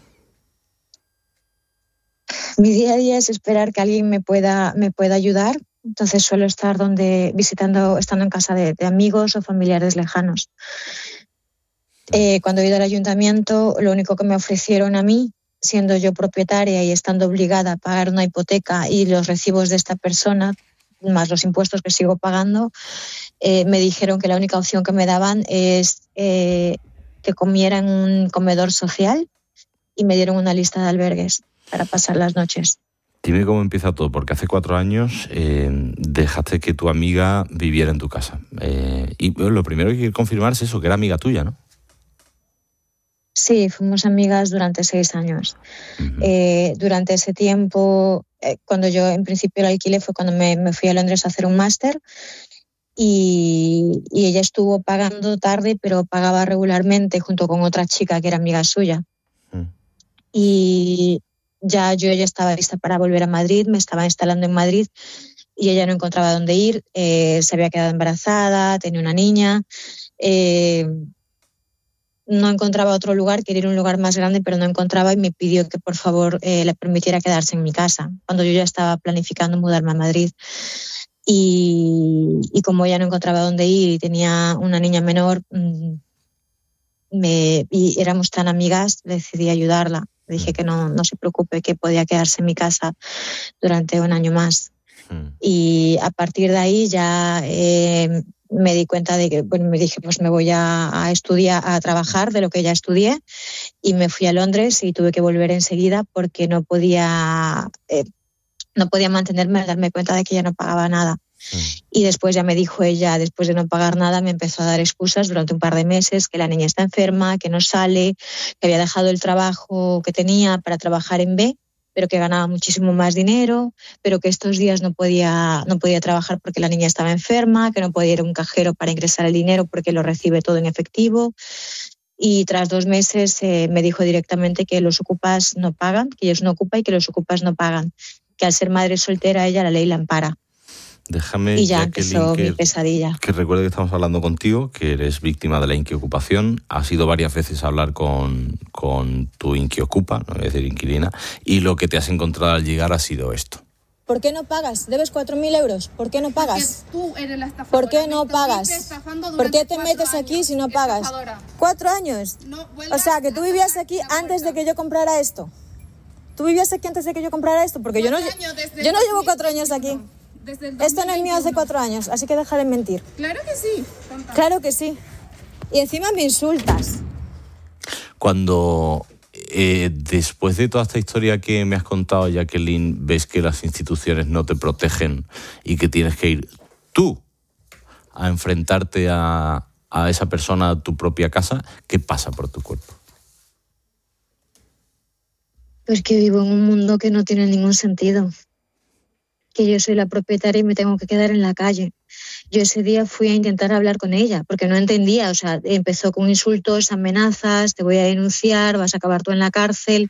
Mi día a día es esperar que alguien me pueda ayudar. Entonces suelo estar estando en casa de amigos o familiares lejanos. Cuando he ido al ayuntamiento, lo único que me ofrecieron a mí, siendo yo propietaria y estando obligada a pagar una hipoteca y los recibos de esta persona, más los impuestos que sigo pagando, me dijeron que la única opción que me daban es que comiera en un comedor social y me dieron una lista de albergues para pasar las noches. Dime cómo empieza todo, porque hace 4 años dejaste que tu amiga viviera en tu casa. Y lo primero que quiero confirmar es eso, que era amiga tuya, ¿no? Sí, fuimos amigas durante 6 años. Uh-huh. Durante ese tiempo, cuando yo en principio la alquilé, fue cuando me fui a Londres a hacer un máster y ella estuvo pagando tarde, pero pagaba regularmente junto con otra chica que era amiga suya. Uh-huh. Y yo ya estaba lista para volver a Madrid, me estaba instalando en Madrid y ella no encontraba dónde ir, se había quedado embarazada, tenía una niña, no encontraba otro lugar, quería ir a un lugar más grande, pero no encontraba y me pidió que por favor le permitiera quedarse en mi casa, cuando yo ya estaba planificando mudarme a Madrid. Y como ella no encontraba dónde ir y tenía una niña menor y éramos tan amigas, decidí ayudarla. Le dije que no se preocupe, que podía quedarse en mi casa durante 1 año más. Y a partir de ahí ya me di cuenta de que, me dije, pues me voy a estudiar, a trabajar de lo que ya estudié, y me fui a Londres y tuve que volver enseguida porque no podía mantenerme al darme cuenta de que ya no pagaba nada. Y después ya me dijo ella, después de no pagar nada, me empezó a dar excusas durante un par de meses, que la niña está enferma, que no sale, que había dejado el trabajo que tenía para trabajar en B, pero que ganaba muchísimo más dinero, pero que estos días no podía trabajar porque la niña estaba enferma, que no podía ir a un cajero para ingresar el dinero porque lo recibe todo en efectivo. Y tras 2 meses me dijo directamente que los ocupas no pagan, que ella es una ocupa y que los ocupas no pagan, que al ser madre soltera ella la ley la ampara. Déjame, y ya Jacqueline, empezó mi pesadilla. Que recuerde que estamos hablando contigo, que eres víctima de la inquiocupación. Has ido varias veces a hablar con tu inquiocupa, no voy a decir inquilina, y lo que te has encontrado al llegar ha sido esto. ¿Por qué no pagas? ¿Debes 4.000 euros? ¿Por qué no pagas? Porque tú eres la estafadora. ¿Por qué no pagas? ¿Por qué te metes aquí si no pagas? 4 años. No, o sea, que tú vivías aquí antes de que yo comprara esto. ¿Tú vivías aquí antes de que yo comprara esto? Porque yo no llevo 4 años aquí. Esto no es mío hace 4 años, así que deja de mentir. Claro que sí. Claro que sí. Y encima me insultas. Cuando después de toda esta historia que me has contado, Jacqueline, ves que las instituciones no te protegen y que tienes que ir tú a enfrentarte a esa persona a tu propia casa, ¿qué pasa por tu cuerpo? Pues que vivo en un mundo que no tiene ningún sentido. Que yo soy la propietaria y me tengo que quedar en la calle. Yo ese día fui a intentar hablar con ella, porque no entendía, o sea, empezó con insultos, amenazas, te voy a denunciar, vas a acabar tú en la cárcel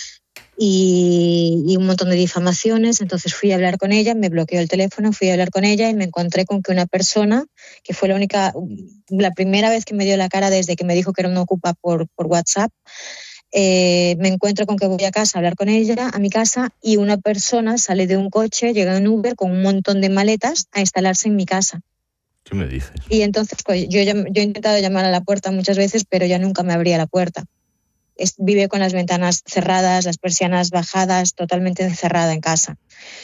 y un montón de difamaciones. Entonces fui a hablar con ella, me bloqueó el teléfono, fui a hablar con ella y me encontré con que una persona, que fue la primera vez que me dio la cara desde que me dijo que era una ocupa por WhatsApp, me encuentro con que voy a casa a hablar con ella, a mi casa, y una persona sale de un coche, llega en Uber con un montón de maletas a instalarse en mi casa. ¿Qué me dices? Y entonces pues, yo he intentado llamar a la puerta muchas veces, pero ella nunca me abría la puerta. Vive con las ventanas cerradas, las persianas bajadas, totalmente encerrada en casa.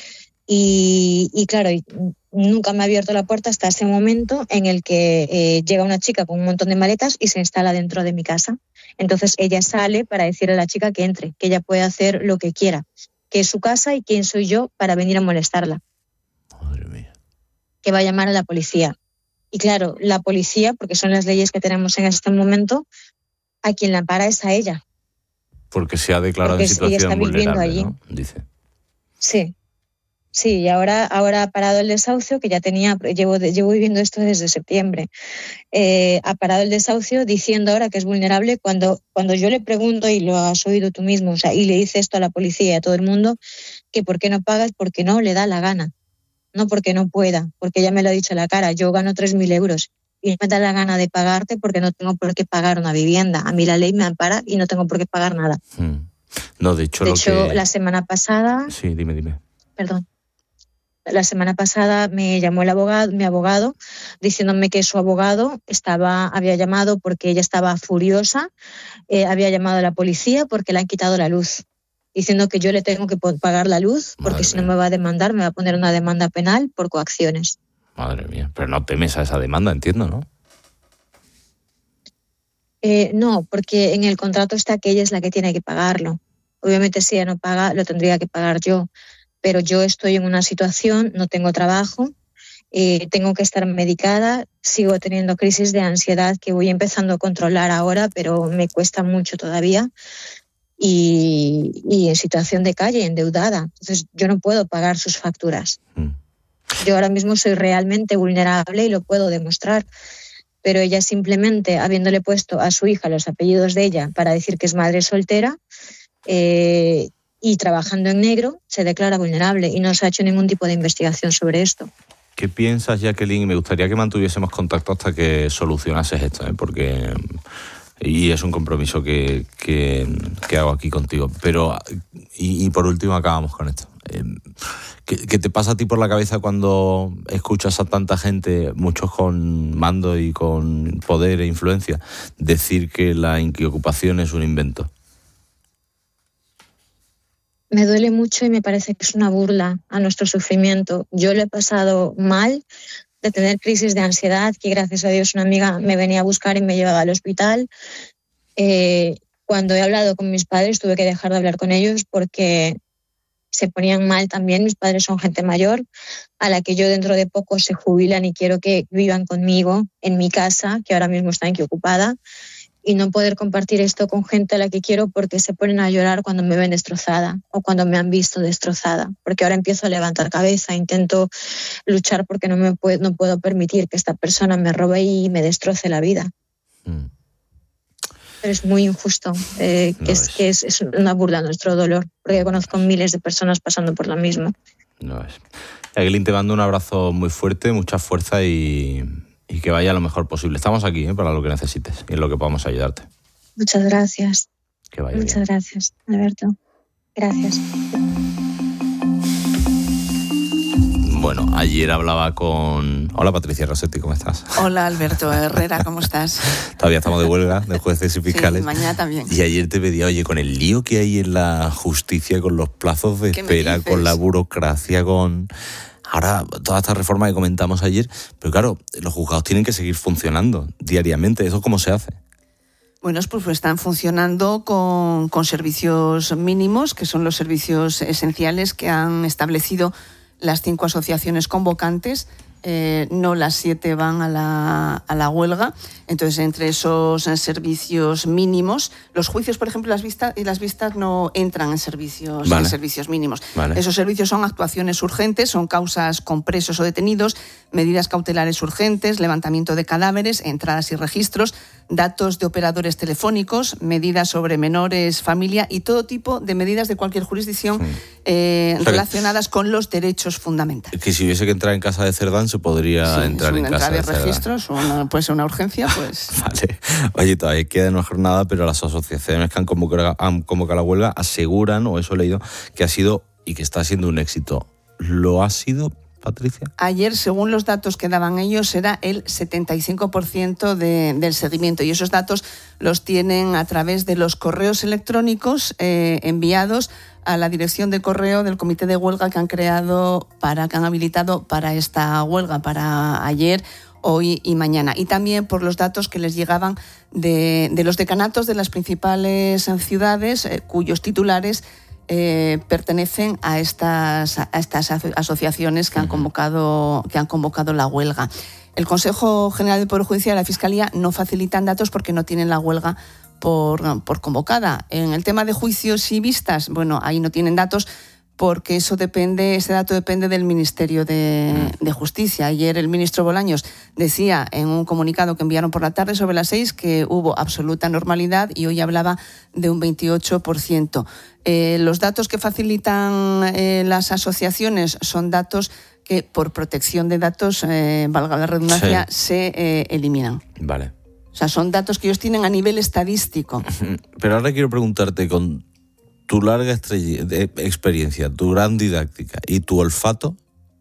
Y claro, nunca me ha abierto la puerta hasta ese momento en el que llega una chica con un montón de maletas y se instala dentro de mi casa. Entonces ella sale para decirle a la chica que entre, que ella puede hacer lo que quiera, que es su casa y quién soy yo para venir a molestarla. Madre mía. Que va a llamar a la policía. Y claro, la policía, porque son las leyes que tenemos en este momento, a quien la ampara es a ella. Porque se ha declarado en situación vulnerable, ¿no? Dice. Sí. Sí, y ahora ha parado el desahucio, que ya llevo viviendo esto desde septiembre. Ha parado el desahucio diciendo ahora que es vulnerable cuando yo le pregunto, y lo has oído tú mismo, o sea, y le dice esto a la policía y a todo el mundo, que por qué no pagas, porque no le da la gana, no porque no pueda, porque ya me lo ha dicho a la cara, yo gano 3.000 euros y no me da la gana de pagarte porque no tengo por qué pagar una vivienda. A mí la ley me ampara y no tengo por qué pagar nada. No, de hecho, la semana pasada... Sí, dime. Perdón. La semana pasada me llamó mi abogado, diciéndome que su abogado había llamado porque ella estaba furiosa, había llamado a la policía porque le han quitado la luz, diciendo que yo le tengo que pagar la luz porque si no me va a demandar, me va a poner una demanda penal por coacciones. Madre mía, pero no temes a esa demanda, entiendo, ¿no? No, porque en el contrato está que ella es la que tiene que pagarlo. Obviamente si ella no paga, lo tendría que pagar yo. Pero yo estoy en una situación, no tengo trabajo, tengo que estar medicada, sigo teniendo crisis de ansiedad que voy empezando a controlar ahora, pero me cuesta mucho todavía, y en situación de calle, endeudada. Entonces yo no puedo pagar sus facturas. Yo ahora mismo soy realmente vulnerable y lo puedo demostrar, pero ella simplemente, habiéndole puesto a su hija los apellidos de ella para decir que es madre soltera, y trabajando en negro, se declara vulnerable y no se ha hecho ningún tipo de investigación sobre esto. ¿Qué piensas, Jacqueline? Me gustaría que mantuviésemos contacto hasta que solucionases esto, porque y es un compromiso que hago aquí contigo. Pero y por último acabamos con esto. ¿Qué te pasa a ti por la cabeza cuando escuchas a tanta gente, muchos con mando y con poder e influencia, decir que la inquiocupación es un invento? Me duele mucho y me parece que es una burla a nuestro sufrimiento. Yo lo he pasado mal de tener crisis de ansiedad, que gracias a Dios una amiga me venía a buscar y me llevaba al hospital. Cuando he hablado con mis padres tuve que dejar de hablar con ellos porque se ponían mal también. Mis padres son gente mayor, a la que yo dentro de poco se jubilan y quiero que vivan conmigo en mi casa, que ahora mismo está aquí ocupada, y no poder compartir esto con gente a la que quiero porque se ponen a llorar cuando me ven destrozada o cuando me han visto destrozada. Porque ahora empiezo a levantar cabeza, intento luchar porque no puedo permitir que esta persona me robe y me destroce la vida. Pero es muy injusto, es una burla nuestro dolor, porque conozco miles de personas pasando por lo mismo. No es. Eglín, te mando un abrazo muy fuerte, mucha fuerza y que vaya lo mejor posible. Estamos aquí para lo que necesites y en lo que podamos ayudarte. Muchas gracias. Que vaya Muchas bien. gracias, Alberto. Gracias. Bueno, ayer hablaba con... Hola, Patricia Rossetti, ¿cómo estás? Hola, Alberto Herrera, ¿cómo estás? Todavía estamos de huelga de jueces y fiscales. Sí, mañana también. Y ayer te pedía, oye, con el lío que hay en la justicia, con los plazos de espera, con la burocracia, con... Ahora, toda esta reforma que comentamos ayer, pero claro, los juzgados tienen que seguir funcionando diariamente. ¿Eso cómo se hace? Bueno, pues están funcionando con servicios mínimos, que son los servicios esenciales que han establecido las 5 asociaciones convocantes. No las 7 van a la huelga. Entonces, entre esos servicios mínimos, los juicios, por ejemplo, las vistas no entran en servicios mínimos. Vale. Esos servicios son actuaciones urgentes, son causas con presos o detenidos, medidas cautelares urgentes, levantamiento de cadáveres, entradas y registros, datos de operadores telefónicos, medidas sobre menores, familia y todo tipo de medidas de cualquier jurisdicción relacionadas con los derechos fundamentales. Que si hubiese que entrar en casa de Cerdán, se podría entrar en casa de Cerdán. Cerdán. Registros, puede ser una urgencia, pues... Vale. Oye, todavía queda una jornada, pero las asociaciones que han convocado la huelga aseguran, o eso he leído, que ha sido y que está siendo un éxito. ¿Lo ha sido, Patricia? Ayer, según los datos que daban ellos, era el 75% del seguimiento. Y esos datos los tienen a través de los correos electrónicos enviados a la dirección de correo del comité de huelga que han habilitado para esta huelga, para ayer, hoy y mañana. Y también por los datos que les llegaban de los decanatos de las principales ciudades, cuyos titulares pertenecen a estas asociaciones que han convocado la huelga. El Consejo General del Poder Judicial y la Fiscalía no facilitan datos porque no tienen la huelga por convocada. En el tema de juicios y vistas, bueno, ahí no tienen datos porque ese dato depende del Ministerio de Justicia. Ayer el ministro Bolaños decía en un comunicado que enviaron por la tarde sobre las 6 que hubo absoluta normalidad y hoy hablaba de un 28%. Los datos que facilitan las asociaciones son datos que por protección de datos, valga la redundancia, se eliminan. Vale. O sea, son datos que ellos tienen a nivel estadístico. Pero ahora quiero preguntarte, con tu larga experiencia, tu gran didáctica y tu olfato,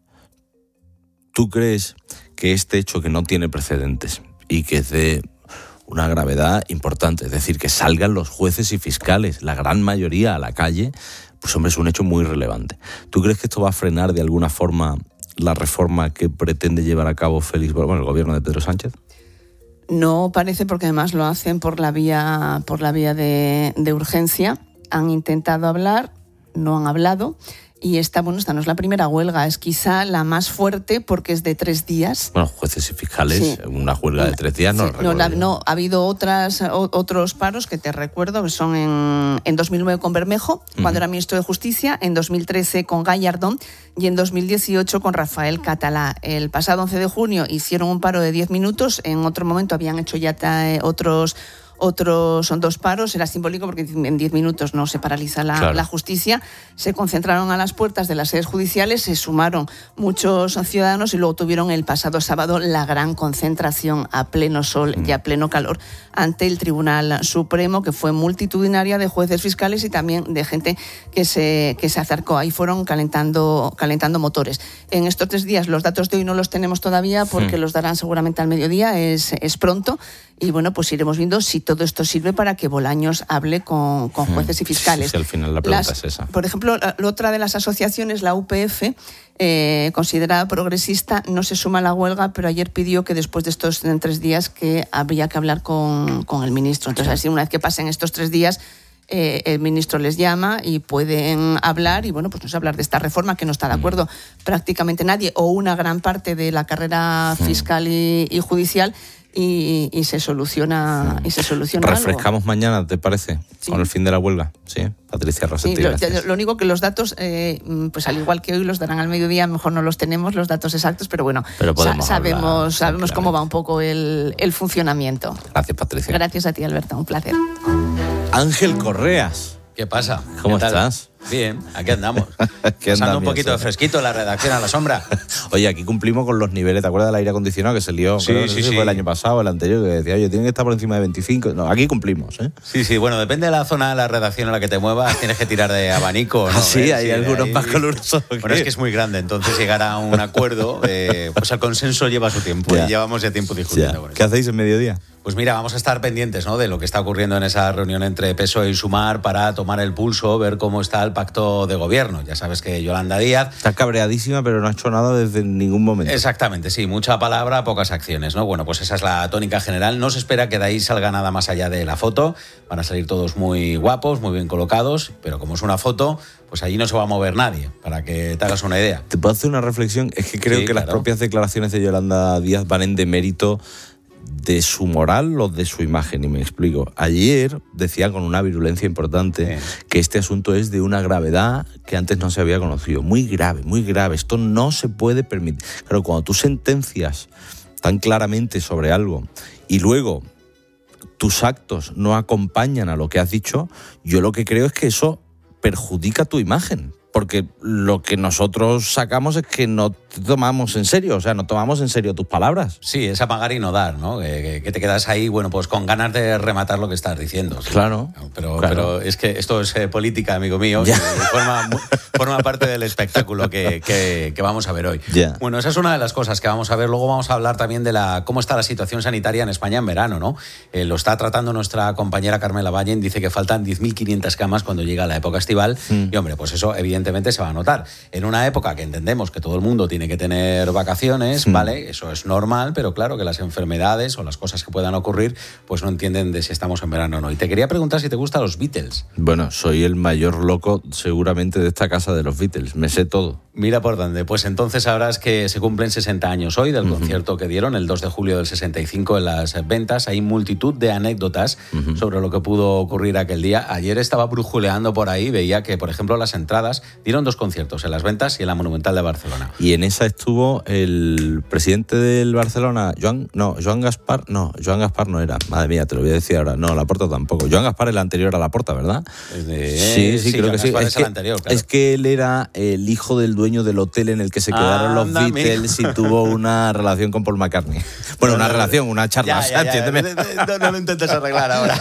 ¿tú crees que este hecho que no tiene precedentes y que es de una gravedad importante, es decir, que salgan los jueces y fiscales, la gran mayoría, a la calle, pues hombre, es un hecho muy relevante? ¿Tú crees que esto va a frenar de alguna forma la reforma que pretende llevar a cabo el gobierno de Pedro Sánchez? No parece, porque además lo hacen por la vía de urgencia. Han intentado hablar, no han hablado. Y esta no es la primera huelga, es quizá la más fuerte porque es de 3 días. Bueno, jueces y fiscales, una huelga de 3 días no, ha habido otros paros que te recuerdo, que son en 2009 con Bermejo, cuando era ministro de Justicia, en 2013 con Gallardón y en 2018 con Rafael Catalá. El pasado 11 de junio hicieron un paro de 10 minutos, en otro momento habían hecho ya otros son 2 paros, era simbólico porque en 10 minutos no se paraliza la justicia. Se concentraron a las puertas de las sedes judiciales, se sumaron muchos ciudadanos y luego tuvieron el pasado sábado la gran concentración a pleno sol y a pleno calor ante el Tribunal Supremo, que fue multitudinaria, de jueces, fiscales y también de gente que se acercó. Ahí fueron calentando motores. En estos 3 días, los datos de hoy no los tenemos todavía porque los darán seguramente al mediodía, es pronto. Y bueno, pues iremos viendo si todo esto sirve para que Bolaños hable con jueces y fiscales. Sí, al final la pregunta es esa. Por ejemplo, la otra de las asociaciones, la UPF, considerada progresista, no se suma a la huelga, pero ayer pidió que después de estos 3 días que habría que hablar con el ministro. Entonces, así una vez que pasen estos 3 días, el ministro les llama y pueden hablar y, bueno, pues no sé, hablar de esta reforma que no está de acuerdo prácticamente nadie o una gran parte de la carrera fiscal y judicial. Y se soluciona Refrescamos algo. Mañana, ¿te parece? Sí. Con el fin de la huelga. Sí, Patricia Rossetti. Sí, lo único que los datos, pues al igual que hoy los darán al mediodía, mejor no los tenemos, los datos exactos, pero bueno, sabemos cómo va un poco el funcionamiento. Gracias, Patricia. Gracias a ti, Alberto, un placer. Ángel Correas. ¿Qué pasa? ¿Cómo estás? Bien, aquí andamos. Pasando un poquito de fresquito en la redacción a la sombra. Oye, aquí cumplimos con los niveles. ¿Te acuerdas del aire acondicionado que se lió? Sí. Fue el año pasado, el anterior, que decía, oye, tienen que estar por encima de 25. No, aquí cumplimos, ¿eh? Sí, bueno, depende de la zona de la redacción en la que te muevas, tienes que tirar de abanico, ¿no? Sí, hay algunos más calurosos. Bueno, es que es muy grande, entonces llegar a un acuerdo, pues el consenso lleva su tiempo. Y llevamos ya tiempo discutiendo. ¿Qué hacéis en mediodía? Pues mira, vamos a estar pendientes, ¿no?, de lo que está ocurriendo en esa reunión entre PSOE y Sumar para tomar el pulso, ver cómo está el pacto de gobierno. Ya sabes que Yolanda Díaz está cabreadísima, pero no ha hecho nada desde ningún momento. Exactamente, sí, mucha palabra, pocas acciones, ¿no? Bueno, pues esa es la tónica general. No se espera que de ahí salga nada más allá de la foto. Van a salir todos muy guapos, muy bien colocados, pero como es una foto, pues allí no se va a mover nadie, para que te hagas una idea. ¿Te puedo hacer una reflexión? Es que creo que las propias declaraciones de Yolanda Díaz van en demérito de su moral o de su imagen, y me explico. Ayer decía con una virulencia importante que este asunto es de una gravedad que antes no se había conocido. Muy grave, muy grave. Esto no se puede permitir. Claro, cuando tú sentencias tan claramente sobre algo y luego tus actos no acompañan a lo que has dicho, yo lo que creo es que eso perjudica tu imagen. Porque lo que nosotros sacamos es que no te tomamos en serio, o sea, no tomamos en serio tus palabras. Sí, es apagar y no dar, ¿no? Que te quedas ahí, bueno, pues con ganas de rematar lo que estás diciendo. ¿Sí? Claro. Pero es que esto es política, amigo mío, y forma parte del espectáculo que vamos a ver hoy. Ya. Bueno, esa es una de las cosas que vamos a ver. Luego vamos a hablar también de cómo está la situación sanitaria en España en verano, ¿no? Lo está tratando nuestra compañera Carmela Vallen, dice que faltan 10.500 camas cuando llega la época estival, y hombre, pues eso evidentemente se va a notar. En una época que entendemos que todo el mundo tiene que tener vacaciones, ¿vale? Eso es normal, pero claro que las enfermedades o las cosas que puedan ocurrir, pues no entienden de si estamos en verano o no. Y te quería preguntar si te gustan los Beatles. Bueno, soy el mayor loco seguramente de esta casa de los Beatles. Me sé todo. Mira por dónde. Pues entonces sabrás que se cumplen 60 años hoy del concierto que dieron el 2 de julio del 65 en Las Ventas. Hay multitud de anécdotas sobre lo que pudo ocurrir aquel día. Ayer estaba brujuleando por ahí, veía que, por ejemplo, las entradas dieron 2 conciertos, en Las Ventas y en la Monumental de Barcelona. Y en esa estuvo el presidente del Barcelona, Joan Gaspar no era. Madre mía, te lo voy a decir ahora. No, Laporta tampoco. Joan Gaspar es el anterior a Laporta, ¿verdad? Sí, creo que sí. Es el anterior, claro. Es que él era el hijo del dueño del hotel en el que se quedaron los Beatles y tuvo una relación con Paul McCartney. Bueno, una charla. Entiéndeme. No lo intentes arreglar ahora.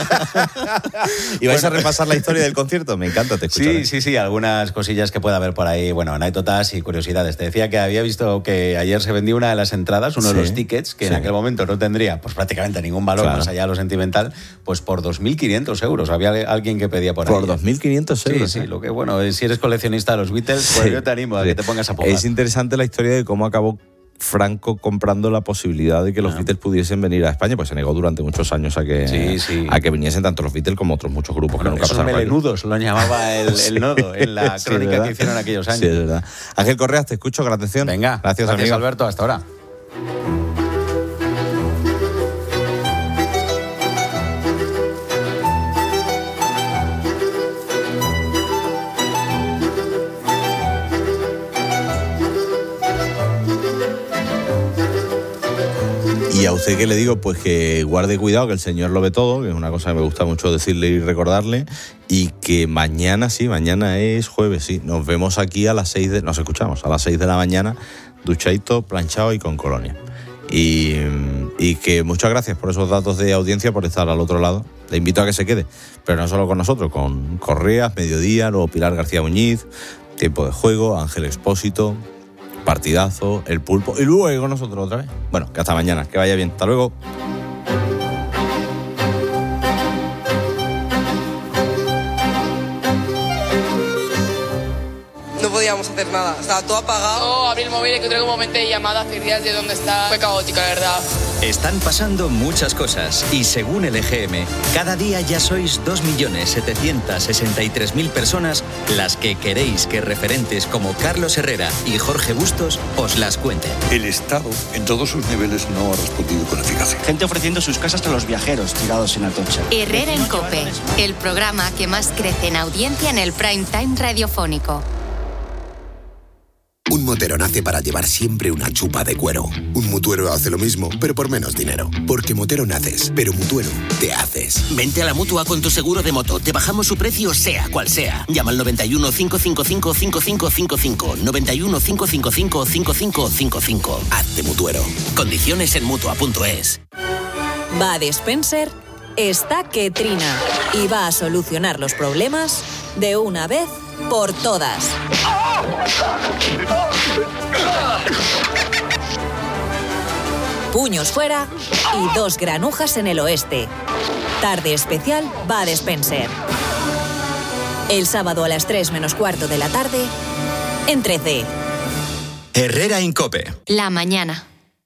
¿Y vais a repasar la historia del concierto? Me encanta, te escucharé. Sí, algunas cosillas que pueda haber por ahí, bueno, anécdotas y curiosidades. Te decía que había visto que ayer se vendió una de las entradas, uno de los tickets, que en aquel momento no tendría pues prácticamente ningún valor, más allá de lo sentimental, pues por 2.500 euros. Había alguien que pedía por ahí. ¿Por 2.500 euros? Sí, lo que bueno, si eres coleccionista de los Beatles, pues yo te animo a que te pongas a poner. Es interesante la historia de cómo acabó Franco comprando la posibilidad de que los Beatles pudiesen venir a España, pues se negó durante muchos años a que viniesen tanto los Beatles como otros muchos grupos que nunca pasaron. Esos melenudos lo llamaba el nodo en la crónica que hicieron aquellos años. Sí, es verdad. Ángel Correas, te escucho con atención. Venga, gracias amigo. Alberto, hasta ahora. Y a usted que le digo, pues que guarde cuidado, que el Señor lo ve todo, que es una cosa que me gusta mucho decirle y recordarle, y que mañana es jueves, nos vemos aquí nos escuchamos a las 6 de la mañana, duchadito, planchado y con colonia. Y que muchas gracias por esos datos de audiencia, por estar al otro lado. Le invito a que se quede, pero no solo con nosotros, con Correas, Mediodía, luego Pilar García Muñiz, Tiempo de Juego, Ángel Expósito, partidazo, El Pulpo, y luego con nosotros otra vez. Bueno, que hasta mañana, que vaya bien. Hasta luego. No podía podíamos hacer nada, estaba todo apagado. No, abrí el móvil y encontré un momento de llamadas perdidas de dónde está. Fue caótica, la verdad. Están pasando muchas cosas y según el EGM, cada día ya sois 2.763.000 personas las que queréis que referentes como Carlos Herrera y Jorge Bustos os las cuenten. El Estado, en todos sus niveles, no ha respondido con eficacia. Gente ofreciendo sus casas a los viajeros tirados en Atocha. Herrera en COPE, el programa que más crece en audiencia en el prime time radiofónico. Un motero nace para llevar siempre una chupa de cuero. Un mutuero hace lo mismo, pero por menos dinero. Porque motero naces, pero mutuero te haces. Vente a la Mutua con tu seguro de moto. Te bajamos su precio sea cual sea. Llama al 91 555 5555. 91 555 5555. Hazte mutuero. Condiciones en Mutua.es. Va a Despenser, está que trina y va a solucionar los problemas de una vez por todas. Puños fuera y 2 granujas en el oeste. Tarde especial va a Despenser. El sábado a las 3 menos cuarto de la tarde en 13. Herrera en COPE. La mañana.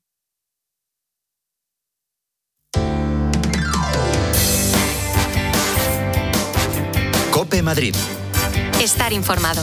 COPE Madrid. Estar informado.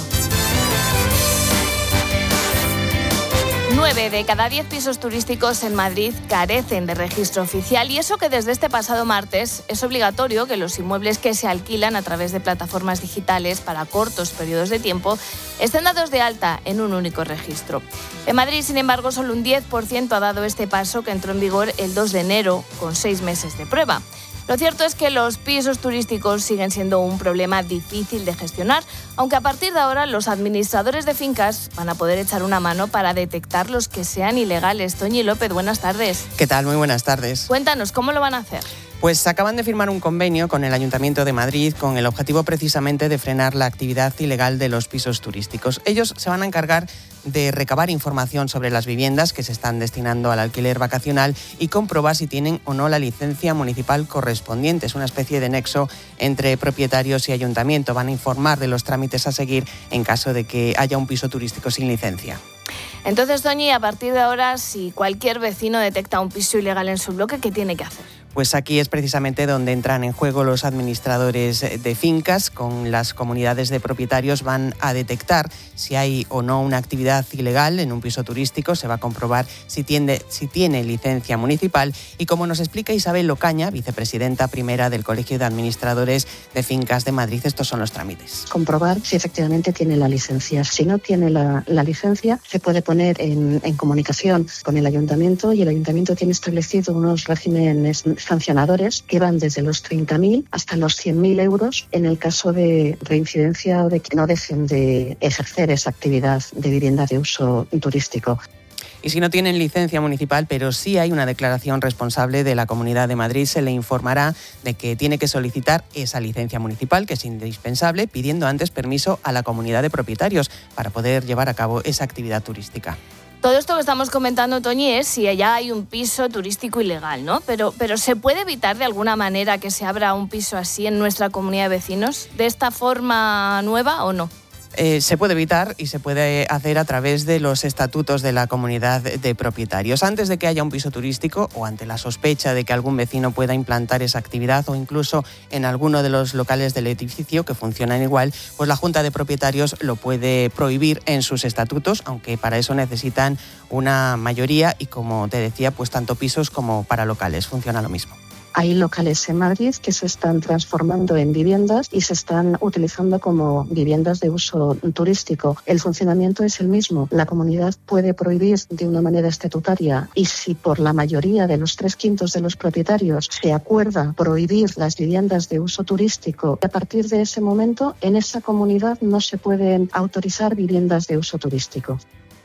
9 de cada 10 pisos turísticos en Madrid carecen de registro oficial y eso que desde este pasado martes es obligatorio que los inmuebles que se alquilan a través de plataformas digitales para cortos periodos de tiempo estén dados de alta en un único registro. En Madrid, sin embargo, solo un 10% ha dado este paso que entró en vigor el 2 de enero con 6 meses de prueba. Lo cierto es que los pisos turísticos siguen siendo un problema difícil de gestionar, aunque a partir de ahora los administradores de fincas van a poder echar una mano para detectar los que sean ilegales. Toñi López, buenas tardes. ¿Qué tal? Muy buenas tardes. Cuéntanos, ¿cómo lo van a hacer? Pues acaban de firmar un convenio con el Ayuntamiento de Madrid con el objetivo precisamente de frenar la actividad ilegal de los pisos turísticos. Ellos se van a encargar de recabar información sobre las viviendas que se están destinando al alquiler vacacional y comprobar si tienen o no la licencia municipal correspondiente. Es una especie de nexo entre propietarios y ayuntamiento. Van a informar de los trámites a seguir en caso de que haya un piso turístico sin licencia. Entonces, Toñi, a partir de ahora, si cualquier vecino detecta un piso ilegal en su bloque, ¿qué tiene que hacer? Pues aquí es precisamente donde entran en juego los administradores de fincas. Con las comunidades de propietarios van a detectar si hay o no una actividad ilegal en un piso turístico. Se va a comprobar si tiene licencia municipal. Y como nos explica Isabel Ocaña, vicepresidenta primera del Colegio de Administradores de Fincas de Madrid, estos son los trámites. Comprobar si efectivamente tiene la licencia. Si no tiene la licencia, se puede poner en comunicación con el ayuntamiento y el ayuntamiento tiene establecido unos regímenes sancionadores que van desde los 30.000 hasta los 100.000 euros en el caso de reincidencia o de que no dejen de ejercer esa actividad de vivienda de uso turístico. Y si no tienen licencia municipal, pero sí hay una declaración responsable de la Comunidad de Madrid, se le informará de que tiene que solicitar esa licencia municipal, que es indispensable, pidiendo antes permiso a la comunidad de propietarios para poder llevar a cabo esa actividad turística. Todo esto que estamos comentando, Toñi, es si ya hay un piso turístico ilegal, ¿no? Pero ¿se puede evitar de alguna manera que se abra un piso así en nuestra comunidad de vecinos de esta forma nueva o no? Se puede evitar y se puede hacer a través de los estatutos de la comunidad de propietarios. Antes de que haya un piso turístico o ante la sospecha de que algún vecino pueda implantar esa actividad o incluso en alguno de los locales del edificio que funcionan igual, pues la Junta de Propietarios lo puede prohibir en sus estatutos, aunque para eso necesitan una mayoría y, como te decía, pues tanto pisos como para locales. Funciona lo mismo. Hay locales en Madrid que se están transformando en viviendas y se están utilizando como viviendas de uso turístico. El funcionamiento es el mismo. La comunidad puede prohibir de una manera estatutaria y si por la mayoría de los 3/5 de los propietarios se acuerda prohibir las viviendas de uso turístico, a partir de ese momento en esa comunidad no se pueden autorizar viviendas de uso turístico.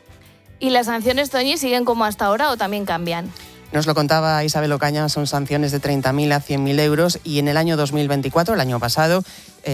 ¿Y las sanciones, Toñi, siguen como hasta ahora o también cambian? Nos lo contaba Isabel Ocaña, son sanciones de 30.000 a 100.000 euros y en el año 2024, el año pasado,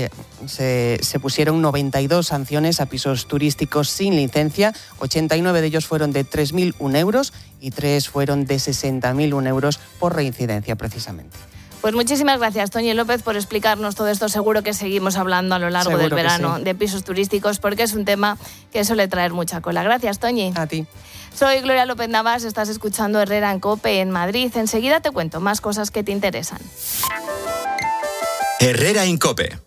se pusieron 92 sanciones a pisos turísticos sin licencia, 89 de ellos fueron de 3.001 euros y 3 fueron de 60.001 euros por reincidencia precisamente. Pues muchísimas gracias, Toñi López, por explicarnos todo esto. Seguro que seguimos hablando a lo largo del verano de pisos turísticos, porque es un tema que suele traer mucha cola. Gracias, Toñi. A ti. Soy Gloria López Navas, estás escuchando Herrera en COPE en Madrid. Enseguida te cuento más cosas que te interesan. Herrera en COPE.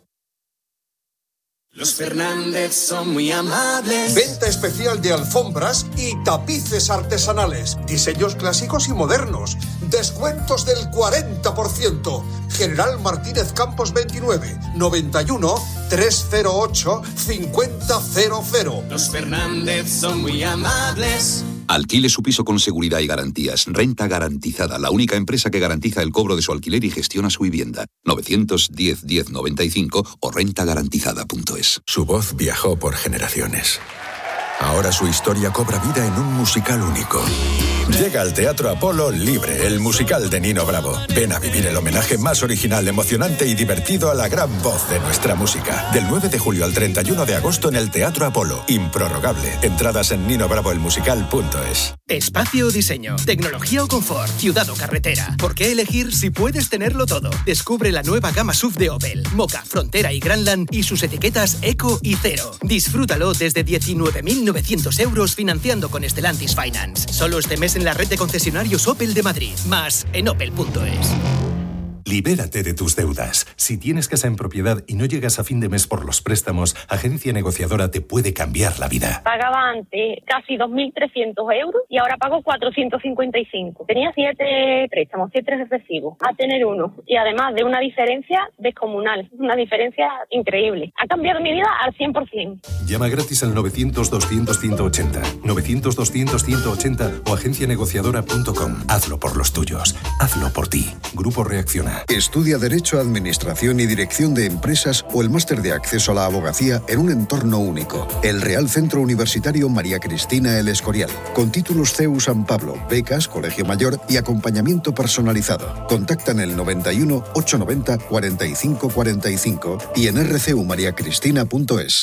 Los Fernández son muy amables. Venta especial de alfombras y tapices artesanales. Diseños clásicos y modernos. Descuentos del 40%. General Martínez Campos 29, 91 308 5000. Los Fernández son muy amables. Alquile su piso con seguridad y garantías. Renta Garantizada, la única empresa que garantiza el cobro de su alquiler y gestiona su vivienda. 910 1095 o rentagarantizada.es. Su voz viajó por generaciones. Ahora su historia cobra vida en un musical único. Llega al Teatro Apolo Libre, el musical de Nino Bravo. Ven a vivir el homenaje más original, emocionante y divertido a la gran voz de nuestra música. Del 9 de julio al 31 de agosto en el Teatro Apolo. Improrrogable. Entradas en ninobravoelmusical.es. Espacio o diseño, tecnología o confort, ciudad o carretera. ¿Por qué elegir si puedes tenerlo todo? Descubre la nueva gama SUV de Opel, Mokka, Frontera y Grandland y sus etiquetas Eco y Cero. Disfrútalo desde 19.900 euros financiando con Stellantis Finance. Solo este mes en la red de concesionarios Opel de Madrid. Más en opel.es. Libérate de tus deudas. Si tienes casa en propiedad y no llegas a fin de mes por los préstamos, Agencia Negociadora te puede cambiar la vida. Pagaba antes casi 2.300 euros y ahora pago 455. Tenía 7 préstamos, 7 recibos, a tener uno. Y además de una diferencia descomunal, una diferencia increíble. Ha cambiado mi vida al 100%. Llama gratis al 900-200-180, 900-200-180 o agencianegociadora.com. Hazlo por los tuyos. Hazlo por ti. Grupo Reacciona. Estudia Derecho, Administración y Dirección de Empresas o el Máster de Acceso a la Abogacía en un entorno único. El Real Centro Universitario María Cristina El Escorial. Con títulos CEU San Pablo, becas, colegio mayor y acompañamiento personalizado. Contacta en el 91 890 45 45 y en rcumariacristina.es.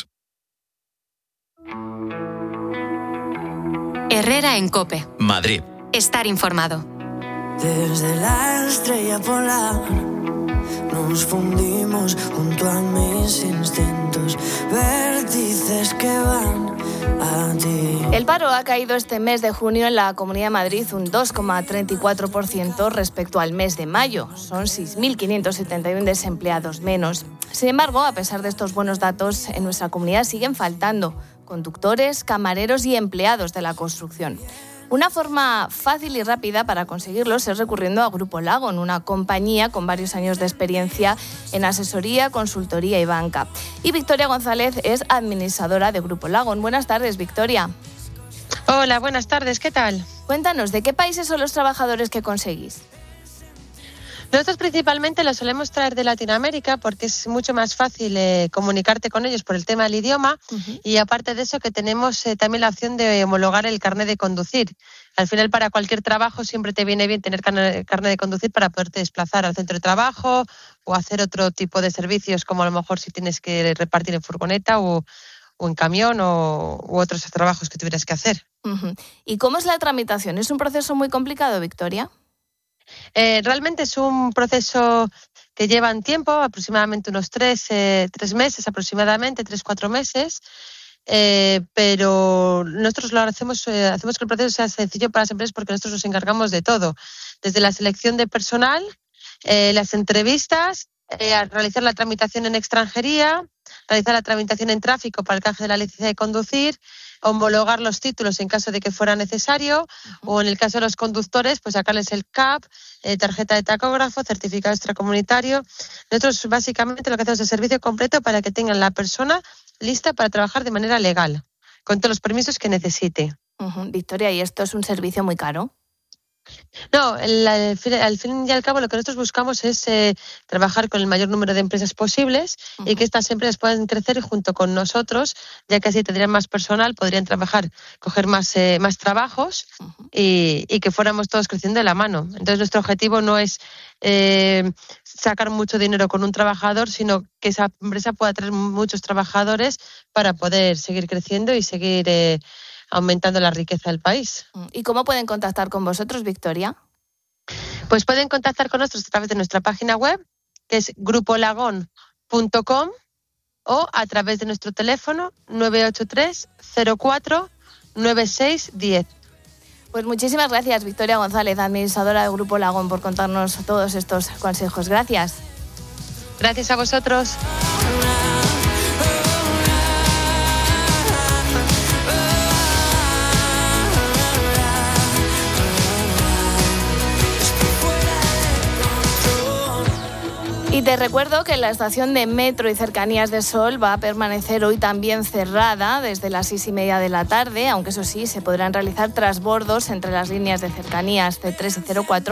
Herrera en COPE. Madrid. Estar informado. Desde la estrella polar nos fundimos junto a mis instintos, vértices que van a ti. El paro ha caído este mes de junio en la Comunidad de Madrid un 2,34% respecto al mes de mayo. Son 6.571 desempleados menos. Sin embargo, a pesar de estos buenos datos, en nuestra comunidad siguen faltando conductores, camareros y empleados de la construcción. Una forma fácil y rápida para conseguirlos es recurriendo a Grupo Lagon, una compañía con varios años de experiencia en asesoría, consultoría y banca. Y Victoria González es administradora de Grupo Lagon. Buenas tardes, Victoria. Hola, buenas tardes, ¿qué tal? Cuéntanos, ¿de qué países son los trabajadores que conseguís? Nosotros principalmente los solemos traer de Latinoamérica porque es mucho más fácil comunicarte con ellos por el tema del idioma y aparte de eso que tenemos también la opción de homologar el carnet de conducir. Al final para cualquier trabajo siempre te viene bien tener carnet de conducir para poderte desplazar al centro de trabajo o hacer otro tipo de servicios como a lo mejor si tienes que repartir en furgoneta o en camión u otros trabajos que tuvieras que hacer. ¿Y cómo es la tramitación? ¿Es un proceso muy complicado, Victoria? Realmente es un proceso que lleva un tiempo, aproximadamente unos 3 meses, aproximadamente 3-4 meses, pero nosotros lo hacemos que el proceso sea sencillo para las empresas porque nosotros nos encargamos de todo, desde la selección de personal, las entrevistas, a realizar la tramitación en extranjería, realizar la tramitación en tráfico para el canje de la licencia de conducir, homologar los títulos en caso de que fuera necesario o en el caso de los conductores, pues sacarles el CAP, tarjeta de tacógrafo, certificado extracomunitario. Nosotros básicamente lo que hacemos es servicio completo para que tengan la persona lista para trabajar de manera legal, con todos los permisos que necesite. Victoria, ¿y esto es un servicio muy caro? No, al fin y al cabo lo que nosotros buscamos es trabajar con el mayor número de empresas posibles y que estas empresas puedan crecer junto con nosotros, ya que así tendrían más personal, podrían trabajar, coger más trabajos y que fuéramos todos creciendo de la mano. Entonces nuestro objetivo no es sacar mucho dinero con un trabajador, sino que esa empresa pueda tener muchos trabajadores para poder seguir creciendo y seguir aumentando la riqueza del país. ¿Y cómo pueden contactar con vosotros, Victoria? Pues pueden contactar con nosotros a través de nuestra página web, que es grupolagón.com, o a través de nuestro teléfono 983 04 9610. Pues muchísimas gracias, Victoria González, administradora del Grupo Lagón, por contarnos todos estos consejos. Gracias. Gracias a vosotros. Y te recuerdo que la estación de metro y cercanías de Sol va a permanecer hoy también cerrada desde las 6:30 de la tarde, aunque eso sí, se podrán realizar trasbordos entre las líneas de cercanías C3 y 04